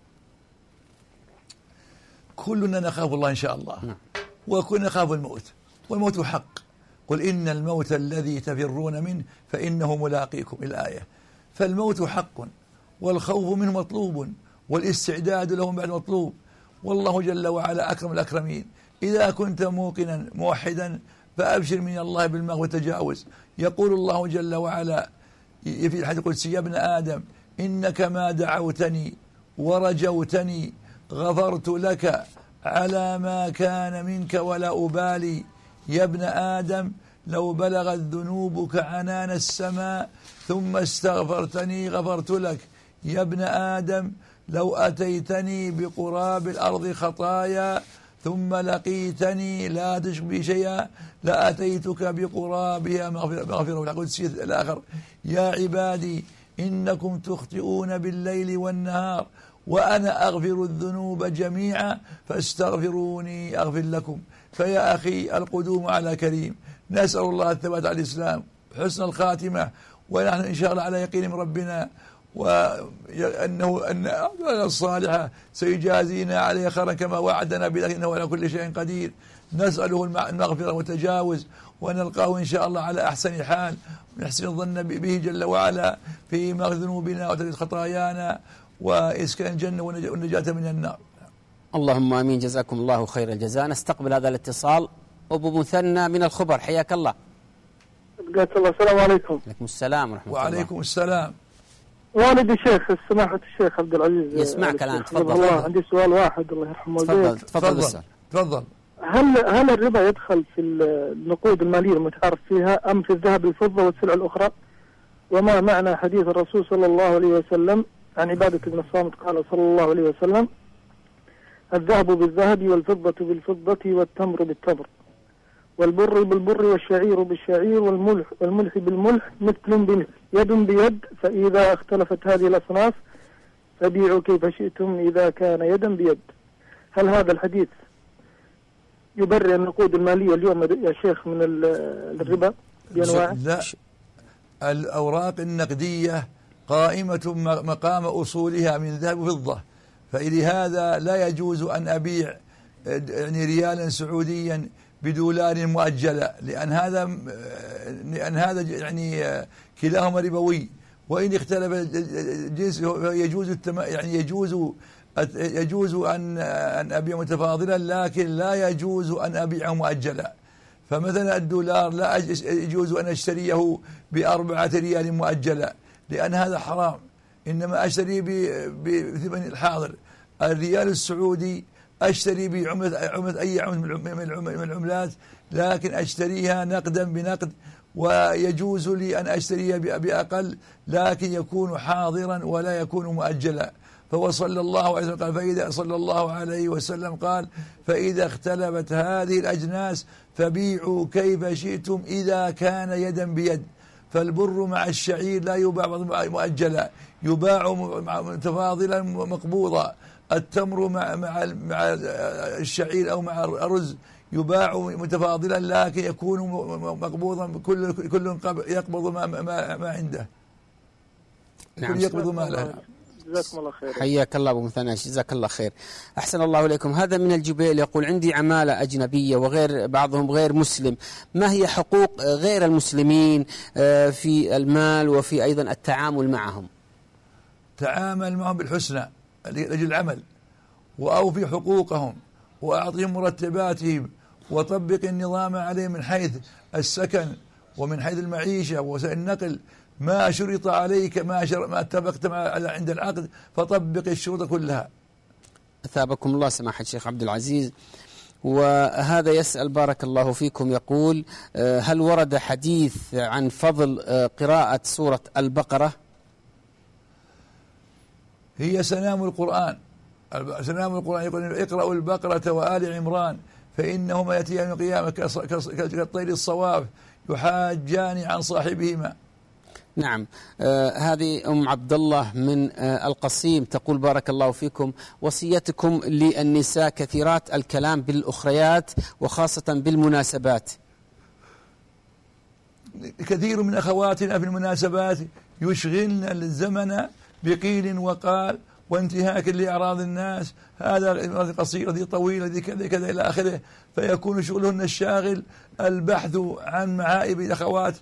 كلنا نخاف الله إن شاء الله، وكلنا نخاف الموت، والموت حق. قل إن الموت الذي تفرون منه فإنه ملاقيكم الآية. فالموت حق والخوف منه مطلوب والاستعداد له بعد مطلوب، والله جل وعلا أكرم الأكرمين. إذا كنت موقنا موحدا فأبشر من الله بالمغفرة والتجاوز. يقول الله جل وعلا في الحديث القدسي يا ابن آدم إنك ما دعوتني ورجوتني غفرت لك على ما كان منك ولا أبالي. يا ابن آدم لو بلغت ذنوبك عنان السماء ثم استغفرتني غفرت لك. يا ابن آدم لو أتيتني بقراب الأرض خطايا ثم لقيتني لا تشرك بي شيئا لأتيتك بقرابها مغفرة. والقدسي الآخر يا عبادي إنكم تخطئون بالليل والنهار وأنا أغفر الذنوب جميعا فاستغفروني أغفر لكم. فيا أخي القدوم على كريم، نسأل الله الثبات على الإسلام حسن الخاتمة، ونحن إن شاء الله على يقين من ربنا وأنه أن أعمالنا الصالحة سيجازينا عليه خيرا كما وعدنا بذلك إنه على كل شيء قدير. نسأله المغفرة والتجاوز ونلقاه إن شاء الله على أحسن حال، ونحسن الظن به جل وعلا في مغفرة ذنوبنا وتجاوز خطايانا وإسكان الجنة والنجاة من النار. اللهم آمين. جزاكم الله خير الجزاء. نستقبل هذا الاتصال. أبو مثنى من الخبر، حياك الله. السلام عليكم. عليكم السلام ورحمة الله. وعليكم السلام. والدي شيخ سماحة الشيخ عبد العزيز يسمعك الآن، تفضل. الله عندي سؤال واحد الله يرحمه. تفضل. هل الربا يدخل في النقود المالية المتعارف فيها أم في الذهب والفضة والسلع الأخرى؟ وما معنى حديث الرسول صلى الله عليه وسلم عن عبادة بن الصامت قال صلى الله عليه وسلم الذهب بالذهب والفضة بالفضة والتمر بالتمر والبر بالبر والشعير بالشعير والملح بالملح مثل بمثل يد بيد، فإذا اختلفت هذه الأصناف فبيعوا كيف شئتم إذا كان يدا بيد. هل هذا الحديث يبرر النقود المالية اليوم يا شيخ من الربا بأنواعه؟ لا، الأوراق النقدية قائمة مقام أصولها من ذهب وفضة، فلهذا لا يجوز أن أبيع يعني ريالا سعوديا بدولار مؤجلة، لأن هذا يعني كلاهما ربوي، وإن اختلف الجنس يجوز أن أبيع متفاضلا، لكن لا يجوز أن أبيعه مؤجلا. فمثلا الدولار لا يجوز أن أشتريه ب4 ريال مؤجلا، لأن هذا حرام، إنما أشتري بثمن الحاضر. الريال السعودي أشتري بعملة أي عملة من العملات، لكن أشتريها نقدا بنقد، ويجوز لي أن أشتريها بأقل، لكن يكون حاضرا ولا يكون مؤجلا. فهو صلى الله عليه وسلم قال: فإذا اختلفت هذه الأجناس فبيعوا كيف شئتم إذا كان يدا بيد. فالبر مع الشعير لا يباع مؤجلا، يباع متفاضلا مقبوضا. التمر مع الشعير أو مع الرز يباع متفاضلا، لكن يكون مقبوضا، كل يقبض ما عنده. نعم. كل يقبض ما له. جزاكم الله خير. حياك الله أبو مثنى، جزاك الله خير. أحسن الله إليكم. هذا من الجبيل يقول: عندي عمالة أجنبية وغير بعضهم غير مسلم، ما هي حقوق غير المسلمين في المال وفي أيضا التعامل معهم؟ تعامل معهم بالحسنى لأجل العمل، وأوفي حقوقهم، وأعطهم مرتباتهم، وطبق النظام عليهم من حيث السكن ومن حيث المعيشة ووسائل النقل. ما شرط عليك ما اتفقت عند العقد، فطبق الشروط كلها. أثابكم الله سماحة الشيخ عبد العزيز. وهذا يسأل بارك الله فيكم، يقول: هل ورد حديث عن فضل قراءة سورة البقرة؟ هي سنام القرآن. سنام القرآن يقول: اقرأوا البقرة وآل عمران فإنهما يأتيان يوم القيامة كالطير الصواف يحاجان عن صاحبهما. نعم. هذه أم عبد الله من القصيم تقول: بارك الله فيكم، وصيتكم للنساء كثيرات الكلام بالأخريات وخاصة بالمناسبات. كثير من أخواتنا في المناسبات يشغلن الزمن بقيل وقال وانتهاك لأعراض الناس، هذا القصير ذي طويل ذي كذا كذا إلى آخره، فيكون شغلهن الشاغل البحث عن معائب الأخوات.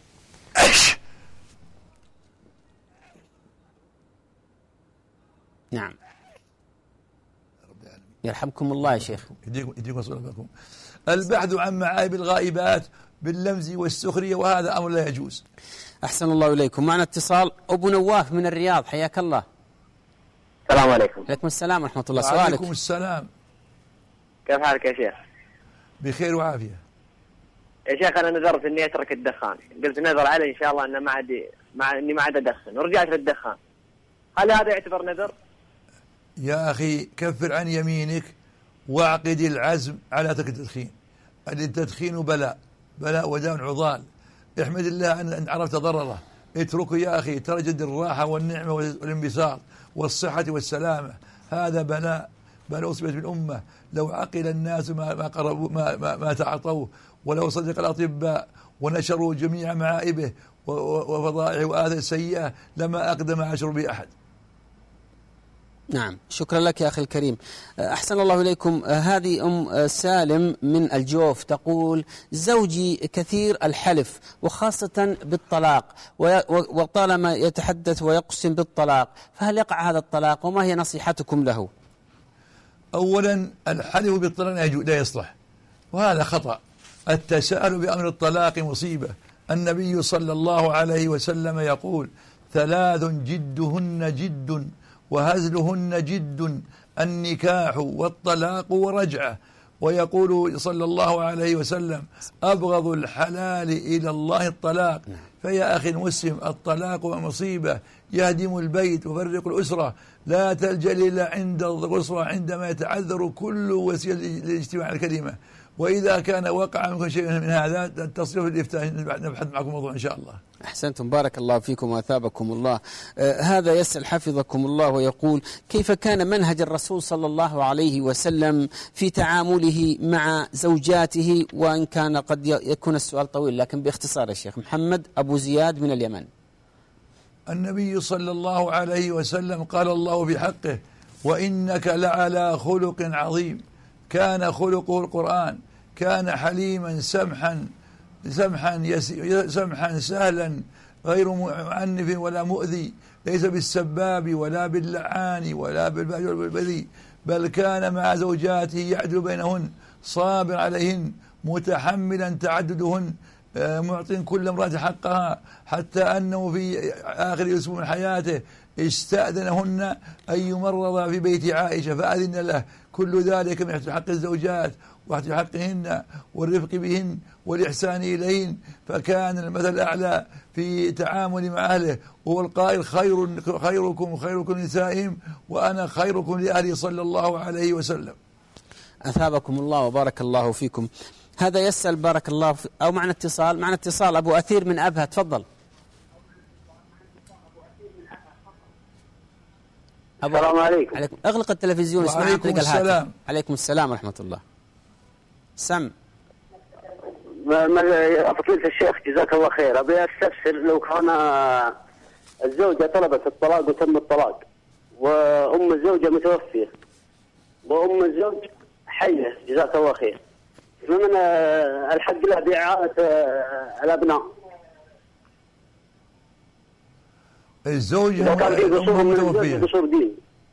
نعم. يرحمكم الله يا شيخ. يديكم صلاتكم. البحث عن معايب الغائبات باللمز والسخرية، وهذا أمر لا يجوز. أحسن الله إليكم. معنا اتصال أبو نواف من الرياض، حياك الله. السلام عليكم. عليكم السلام ورحمة الله. سؤالك. وعليكم السلام. كيف حالك يا شيخ؟ بخير وعافية يا شيخ. أنا نذرت إني أترك الدخان، قلت نذر علي إن شاء الله أن إني ما عاد أدخن، ورجعت للدخان. هل هذا يعتبر نذر؟ يا أخي كفر عن يمينك واعقد العزم على ترك التدخين. التدخين بلاء وداء عضال. احمد الله أن عرفت ضرره. اتركه يا أخي، تجد الراحة والنعمة والانبساط والصحة والسلامة. هذا بلاء أصيبت بالأمة. لو عقل الناس ما قربوا ما تعاطوه، ولو صدق الأطباء ونشروا جميع معائبه وفضائعه وآثاره السيئة لما أقدم على شرب أحد. نعم، شكرا لك يا أخي الكريم. أحسن الله إليكم. هذه أم سالم من الجوف تقول: زوجي كثير الحلف وخاصة بالطلاق، وطالما يتحدث ويقسم بالطلاق، فهل يقع هذا الطلاق وما هي نصيحتكم له؟ أولا الحلف بالطلاق لا يصلح، وهذا خطأ. التساهل بأمر الطلاق مصيبة. النبي صلى الله عليه وسلم يقول: 3 جدهن جد وهزلهن جد، النكاح والطلاق ورجعه. ويقول صلى الله عليه وسلم: أبغض الحلال إلى الله الطلاق، فيا أخي المسلم الطلاق مصيبة يهدم البيت ويفرق الأسرة، لا تلجأ إلا عند الأسرة عندما يتعذر كل وسيلة للاجتماع الكلمة. وإذا كان وقع منكم شيء من هذا تصرف الإفتاء نبحث معكم موضوع إن شاء الله. أحسنتم، بارك الله فيكم وأثابكم الله. هذا يسأل حفظكم الله ويقول: كيف كان منهج الرسول صلى الله عليه وسلم في تعامله مع زوجاته؟ وإن كان قد يكون السؤال طويل لكن باختصار يا شيخ. محمد أبو زياد من اليمن. النبي صلى الله عليه وسلم قال الله في حقه: وإنك لعلى خلق عظيم. كان خلقه القرآن، كان حليما سمحا سهلا غير معنف ولا مؤذي، ليس بالسباب ولا باللعان ولا بالبذيء، بل كان مع زوجاته يعدل بينهن، صابر عليهن، متحملا تعددهن، معط كل امرأة حقها، حتى أنه في آخر أسبوع من حياته استأذنهن أن يمرض في بيت عائشة فأذن له. كل ذلك من حق الزوجات وحق حقهن والرفق بهن والإحسان إليهن. فكان المثل الأعلى في تعامل مع أهله، وهو القائل: خيركم نسائهم وأنا خيركم لأهلي صلى الله عليه وسلم. أثابكم الله وبارك الله فيكم. هذا يسأل بارك الله أو معنا اتصال أبو أثير من أبها، تفضل. السلام عليكم. اغلق التلفزيون اسمع عن طريق الهاتف. السلام. عليكم السلام ورحمة الله. سم. فضيلة الشيخ جزاك الله خير، أبي أستفسر لو كان الزوجة طلبت الطلاق وتم الطلاق، وأم الزوجة متوفية وأم الزوج حية جزاك الله خير، فمن الحق له بإعانة الأبناء؟ الزوجة كان في قصور من الزوج قصور دين.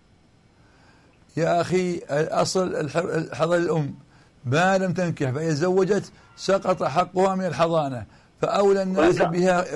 يا أخي أصل حضر الأم ما لم تنكح فإذا زوجت سقط حقها من الحضانة، فأولى الناس بها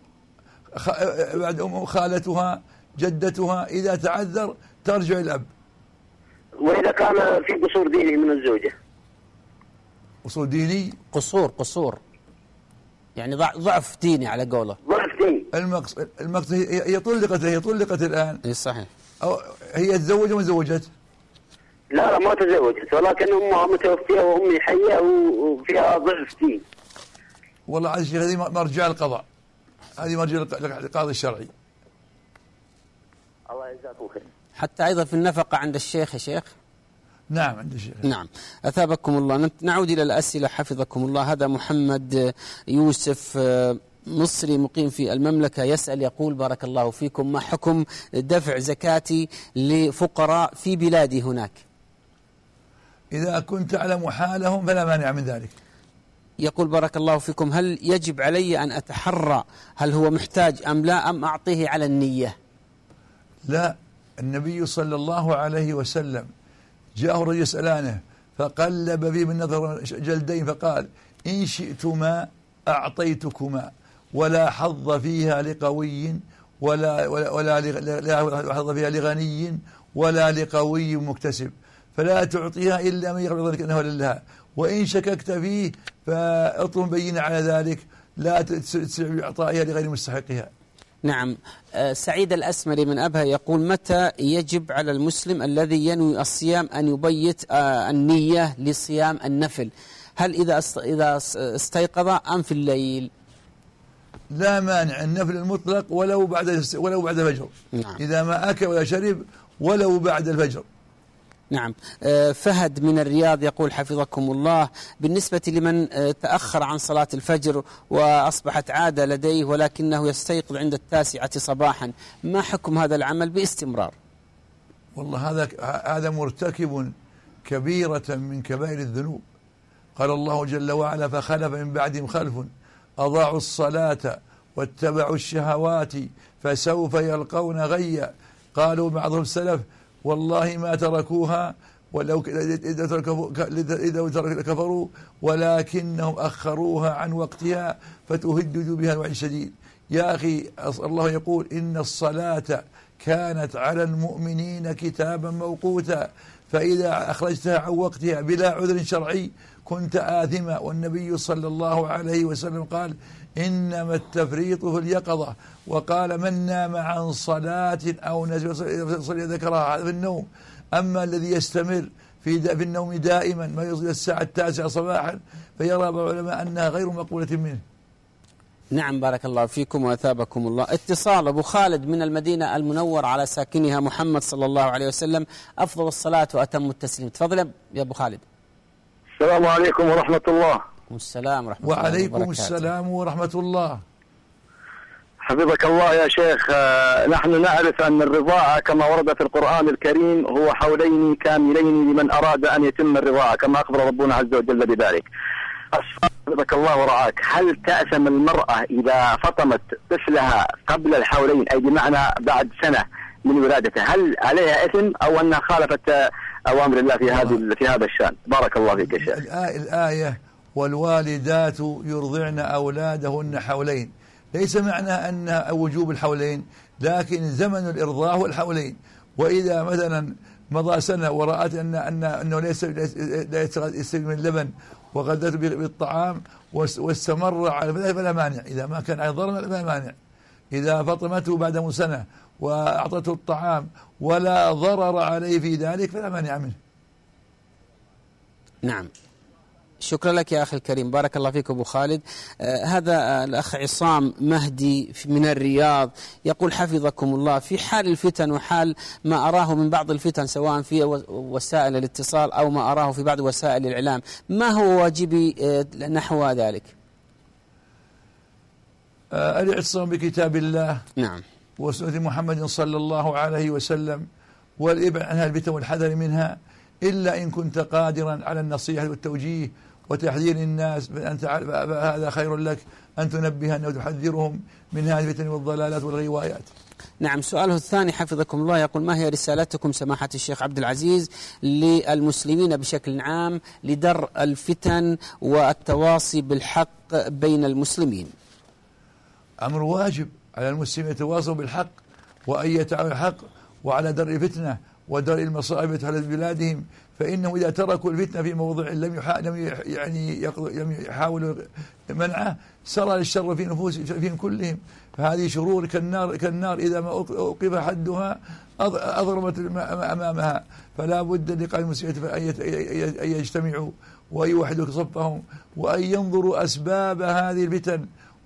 بعد خالتها جدتها، إذا تعذر ترجع الأب. وإذا كان في قصور ديني من الزوجة؟ قصور ديني؟ قصور يعني ضعف ديني على قوله. ضعف ديني. المقصد هي طلقت الآن. اي صحيح. أو هي تزوجت وما تزوجت؟ لا ما تزوجت، ولكن أمها متوفية وأمي حية وفيها ضعف دين. والله عز الشيخ هذه مرجع القضاء، هذه مرجع القاضي الشرعي. الله يجزاكم خير. حتى أيضا في النفقة عند الشيخ يا شيخ. نعم عند الشيخ. نعم. أثابكم الله. نعود إلى الأسئلة حفظكم الله. هذا محمد يوسف مصري مقيم في المملكة يسأل يقول: بارك الله فيكم، ما حكم دفع زكاتي لفقراء في بلادي هناك؟ إذا كنت تعلم حالهم فلا مانع من ذلك. يقول: بارك الله فيكم، هل يجب علي أن أتحرى هل هو محتاج أم لا، أم أعطيه على النية؟ لا، النبي صلى الله عليه وسلم جاءه رجل يسألانه فقلب فيه من نظر جلدين فقال: إن شئتما أعطيتكما، ولا حظ فيها لقوي ولا حظ فيها لغني ولا لقوي مكتسب، فلا تعطيها إلا من يغلب ذلك أنه لله، وإن شككت فيه فاطلب بينة على ذلك، لا تسرع بإعطائها لغير مستحقها. نعم. سعيد الأسمري من أبها يقول: متى يجب على المسلم الذي ينوي الصيام أن يبيت النية لصيام النفل؟ هل إذا استيقظ أم في الليل؟ لا مانع، النفل المطلق ولو بعد الفجر. نعم. إذا ما أكل ولا شرب ولو بعد الفجر. نعم. فهد من الرياض يقول حفظكم الله: بالنسبة لمن تأخر عن صلاة الفجر وأصبحت عادة لديه ولكنه يستيقظ عند 9 صباحا، ما حكم هذا العمل باستمرار؟ والله هذا مرتكب كبيرة من كبائر الذنوب. قال الله جل وعلا: فخلف من بعدهم خلف أضاعوا الصلاة واتبعوا الشهوات فسوف يلقون غيا. قالوا بعضهم السلف: والله ما تركوها ولو إذا كفروا ولكنهم أخروها عن وقتها فتهددوا بها الوعي الشديد. يا أخي الله يقول: إن الصلاة كانت على المؤمنين كتابا موقوتا، فإذا أخرجتها عن وقتها بلا عذر شرعي كنت آثما. والنبي صلى الله عليه وسلم قال: إنما التفريط في اليقظة. وقال من نام عن صلاة أو نسي ذكرها هذا في النوم. أما الذي يستمر في النوم دائما ما يصل الساعة 9 صباحا فيرى بعض العلماء أنها غير مقبولة منه. نعم بارك الله فيكم وأثابكم الله. اتصال أبو خالد من المدينة المنور على ساكنها محمد صلى الله عليه وسلم أفضل الصلاة وأتم التسليم. تفضل يا أبو خالد. السلام عليكم ورحمة الله. السلام ورحمة الله وعليكم السلام ورحمة الله. حفظك الله يا شيخ. نحن نعرف أن الرضاعة كما ورد في القرآن الكريم هو حولين كاملين لمن أراد أن يتم الرضاعة كما أخبر ربنا عز وجل بذلك. حفظك الله ورعاك، هل تأثم المرأة إذا فطمت طفلها قبل الحولين أي بمعنى بعد سنة من ولادته، هل عليها إثم أو أنها خالفت أوامر الله في هذا الشأن؟ بارك الله فيك يا شيخ. الآية والوالدات يرضعن أولادهن حولين ليس معنى أن وجوب الحولين، لكن زمن الإرضاع هو الحولين. وإذا مثلا مضى سنة ورأت أنه لا يستغل من اللبن وغذته بالطعام واستمر على ذلك فلا مانع. إذا ما كان على ضرر فلا مانع. إذا فطمته بعد سنة وأعطته الطعام ولا ضرر عليه في ذلك فلا مانع منه. نعم شكرا لك يا أخي الكريم، بارك الله فيك أبو خالد. هذا الأخ عصام مهدي من الرياض يقول حفظكم الله، في حال الفتن وحال ما أراه من بعض الفتن سواء في وسائل الاتصال أو ما أراه في بعض وسائل الإعلام، ما هو واجبي نحو ذلك؟ الاعتصام بكتاب الله نعم وسنة محمد صلى الله عليه وسلم والإبعاد عن الفتن والحذر منها، إلا إن كنت قادرا على النصيحة والتوجيه وتحذير الناس فهذا خير لك أن تنبه وتحذرهم من هذه الفتن والضلالات والغوايات. نعم سؤاله الثاني حفظكم الله يقول ما هي رسالتكم سماحة الشيخ عبد العزيز للمسلمين بشكل عام لدرء الفتن والتواصي بالحق بين المسلمين؟ أمر واجب على المسلمين يتواصوا بالحق وأن يتعاونوا الحق وعلى درء الفتنة ودرء المصائب على بلادهم، فإنهم إذا تركوا الفتنة في موضع لم يحاولوا منعه سرى الشر في نفوسهم كلهم. فهذه شرور كالنار إذا ما أوقف حدها أضرمت أمامها. فلا بد لقاء المسلمين أن يجتمعوا ويوحدوا صفهم وأن ينظروا أسباب هذه الفتن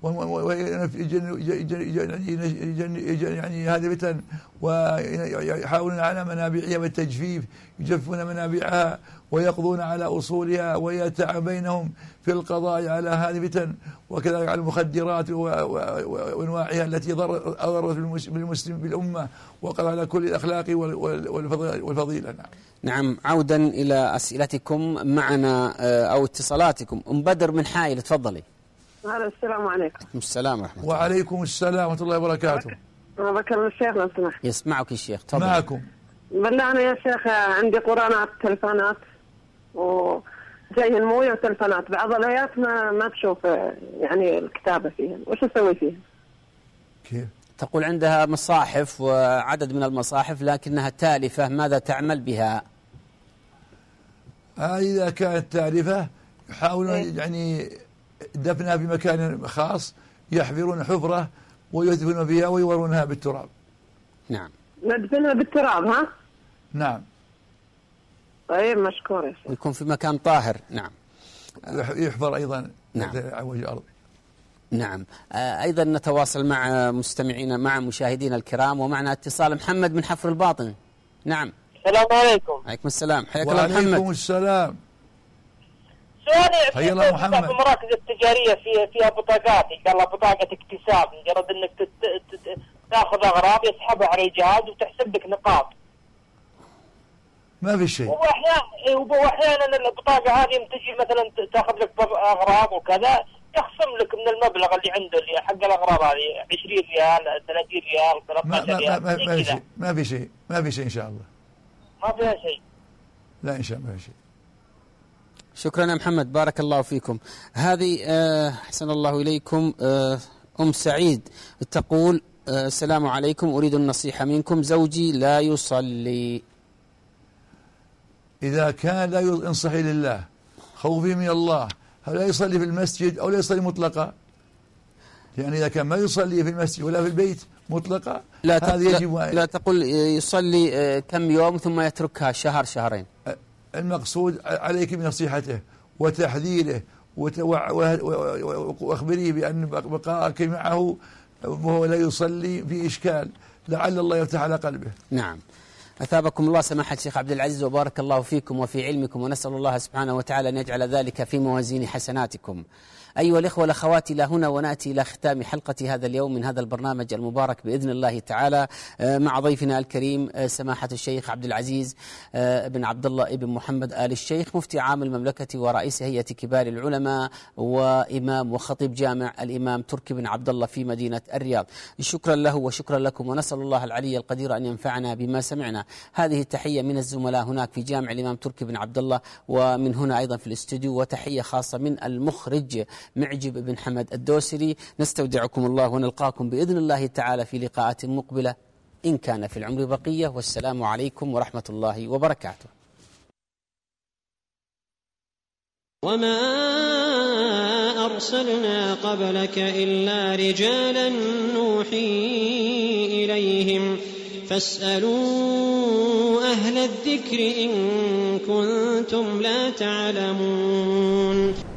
يعني هذه الفتن ويحاولون على منابعها والتجفيف، يجفون منابعها ويقضون على أصولها ويتعب بينهم في القضاء على هذه الفتن، وكذلك على المخدرات وانواعها التي أضرت بالمسلم بالأمة وقضى على كل الأخلاق والفضيلة. نعم عودا إلى أسئلتكم معنا أو اتصالاتكم. أم بدر من حائل تفضلي. السلام عليكم. السلام ورحمة الله. وعليكم السلام ورحمة الله وبركاته. أنا بكلم الشيخ لو سمحت. يسمعك الشيخ تفضل. معكم. بالله أنا يا شيخ عندي قرانات تلفونات وزي المويه وتلفونات، بعض الآيات ما تشوف يعني الكتابة فيها، وش أسوي فيها؟ كيف؟ تقول عندها مصاحف وعدد من المصاحف لكنها تالفة، ماذا تعمل بها؟ إذا كانت تالفة يحاولون يعني دفنها في مكان خاص، يحفرون حفرة ويدفنون فيها ويورونها بالتراب. نعم ندفنها بالتراب ها؟ نعم. طيب مشكور يا شيخ. ويكون في مكان طاهر. نعم. يحفر أيضا نعم على وجه الأرض. نعم. أيضا نتواصل مع مستمعينا مع مشاهدينا الكرام ومعنا اتصال محمد من حفر الباطن. نعم. السلام عليكم. عليكم السلام، حياك الله محمد. وعليكم السلام. سؤالي في المراكز التجارية فيها بطاقات، إن شاء الله بطاقة اكتساب، مجرد انك تاخذ اغراض يسحبها على الجهاز وتحسب لك نقاط. ما في شيء. واحيانا البطاقة هذه تجي مثلا تاخذ لك اغراض وكذا يخصم لك من المبلغ اللي عنده اللي حق الاغراض هذه 20 ريال 30 ريال 13 ريال. ما في شيء إن شاء الله. ما فيها شيء. لا إن شاء الله ما في شيء. شكرا يا محمد، بارك الله فيكم. هذه أحسن الله إليكم أم سعيد تقول السلام عليكم، أريد النصيحة منكم، زوجي لا يصلي. إذا كان لا ينصحي لله خوفي من الله، هل لا يصلي في المسجد أو لا يصلي مطلقا؟ يعني إذا كان ما يصلي في المسجد ولا في البيت مطلقة لا تقول يصلي كم يوم ثم يتركها شهر شهرين. المقصود عليك بنصيحته وتحذيره وأخبريه بأن بقاءك معه وهو لا يصلي في إشكال، لعل الله يفتح على قلبه. نعم. أثابكم الله سماحة الشيخ عبد العزيز وبارك الله فيكم وفي علمكم، ونسأل الله سبحانه وتعالى أن يجعل ذلك في موازين حسناتكم. أيها الإخوة والأخوات، إلى هنا ونأتي إلى ختام حلقة هذا اليوم من هذا البرنامج المبارك بإذن الله تعالى مع ضيفنا الكريم سماحة الشيخ عبد العزيز بن عبد الله بن محمد آل الشيخ، مفتي عام المملكة ورئيس هيئة كبار العلماء وإمام وخطيب جامع الإمام تركي بن عبد الله في مدينة الرياض. شكرا له وشكرا لكم، ونسأل الله العلي القدير أن ينفعنا بما سمعنا. هذه التحية من الزملاء هناك في جامع الإمام تركي بن عبد الله، ومن هنا أيضا في الاستوديو، وتحية خاصة من المخرج معجب بن حمد الدوسري. نستودعكم الله ونلقاكم بإذن الله تعالى في لقاءات مقبلة إن كان في العمر بقية، والسلام عليكم ورحمة الله وبركاته. وما أرسلنا قبلك إلا رجالا نوحي إليهم فاسألوا أهل الذكر إن كنتم لا تعلمون.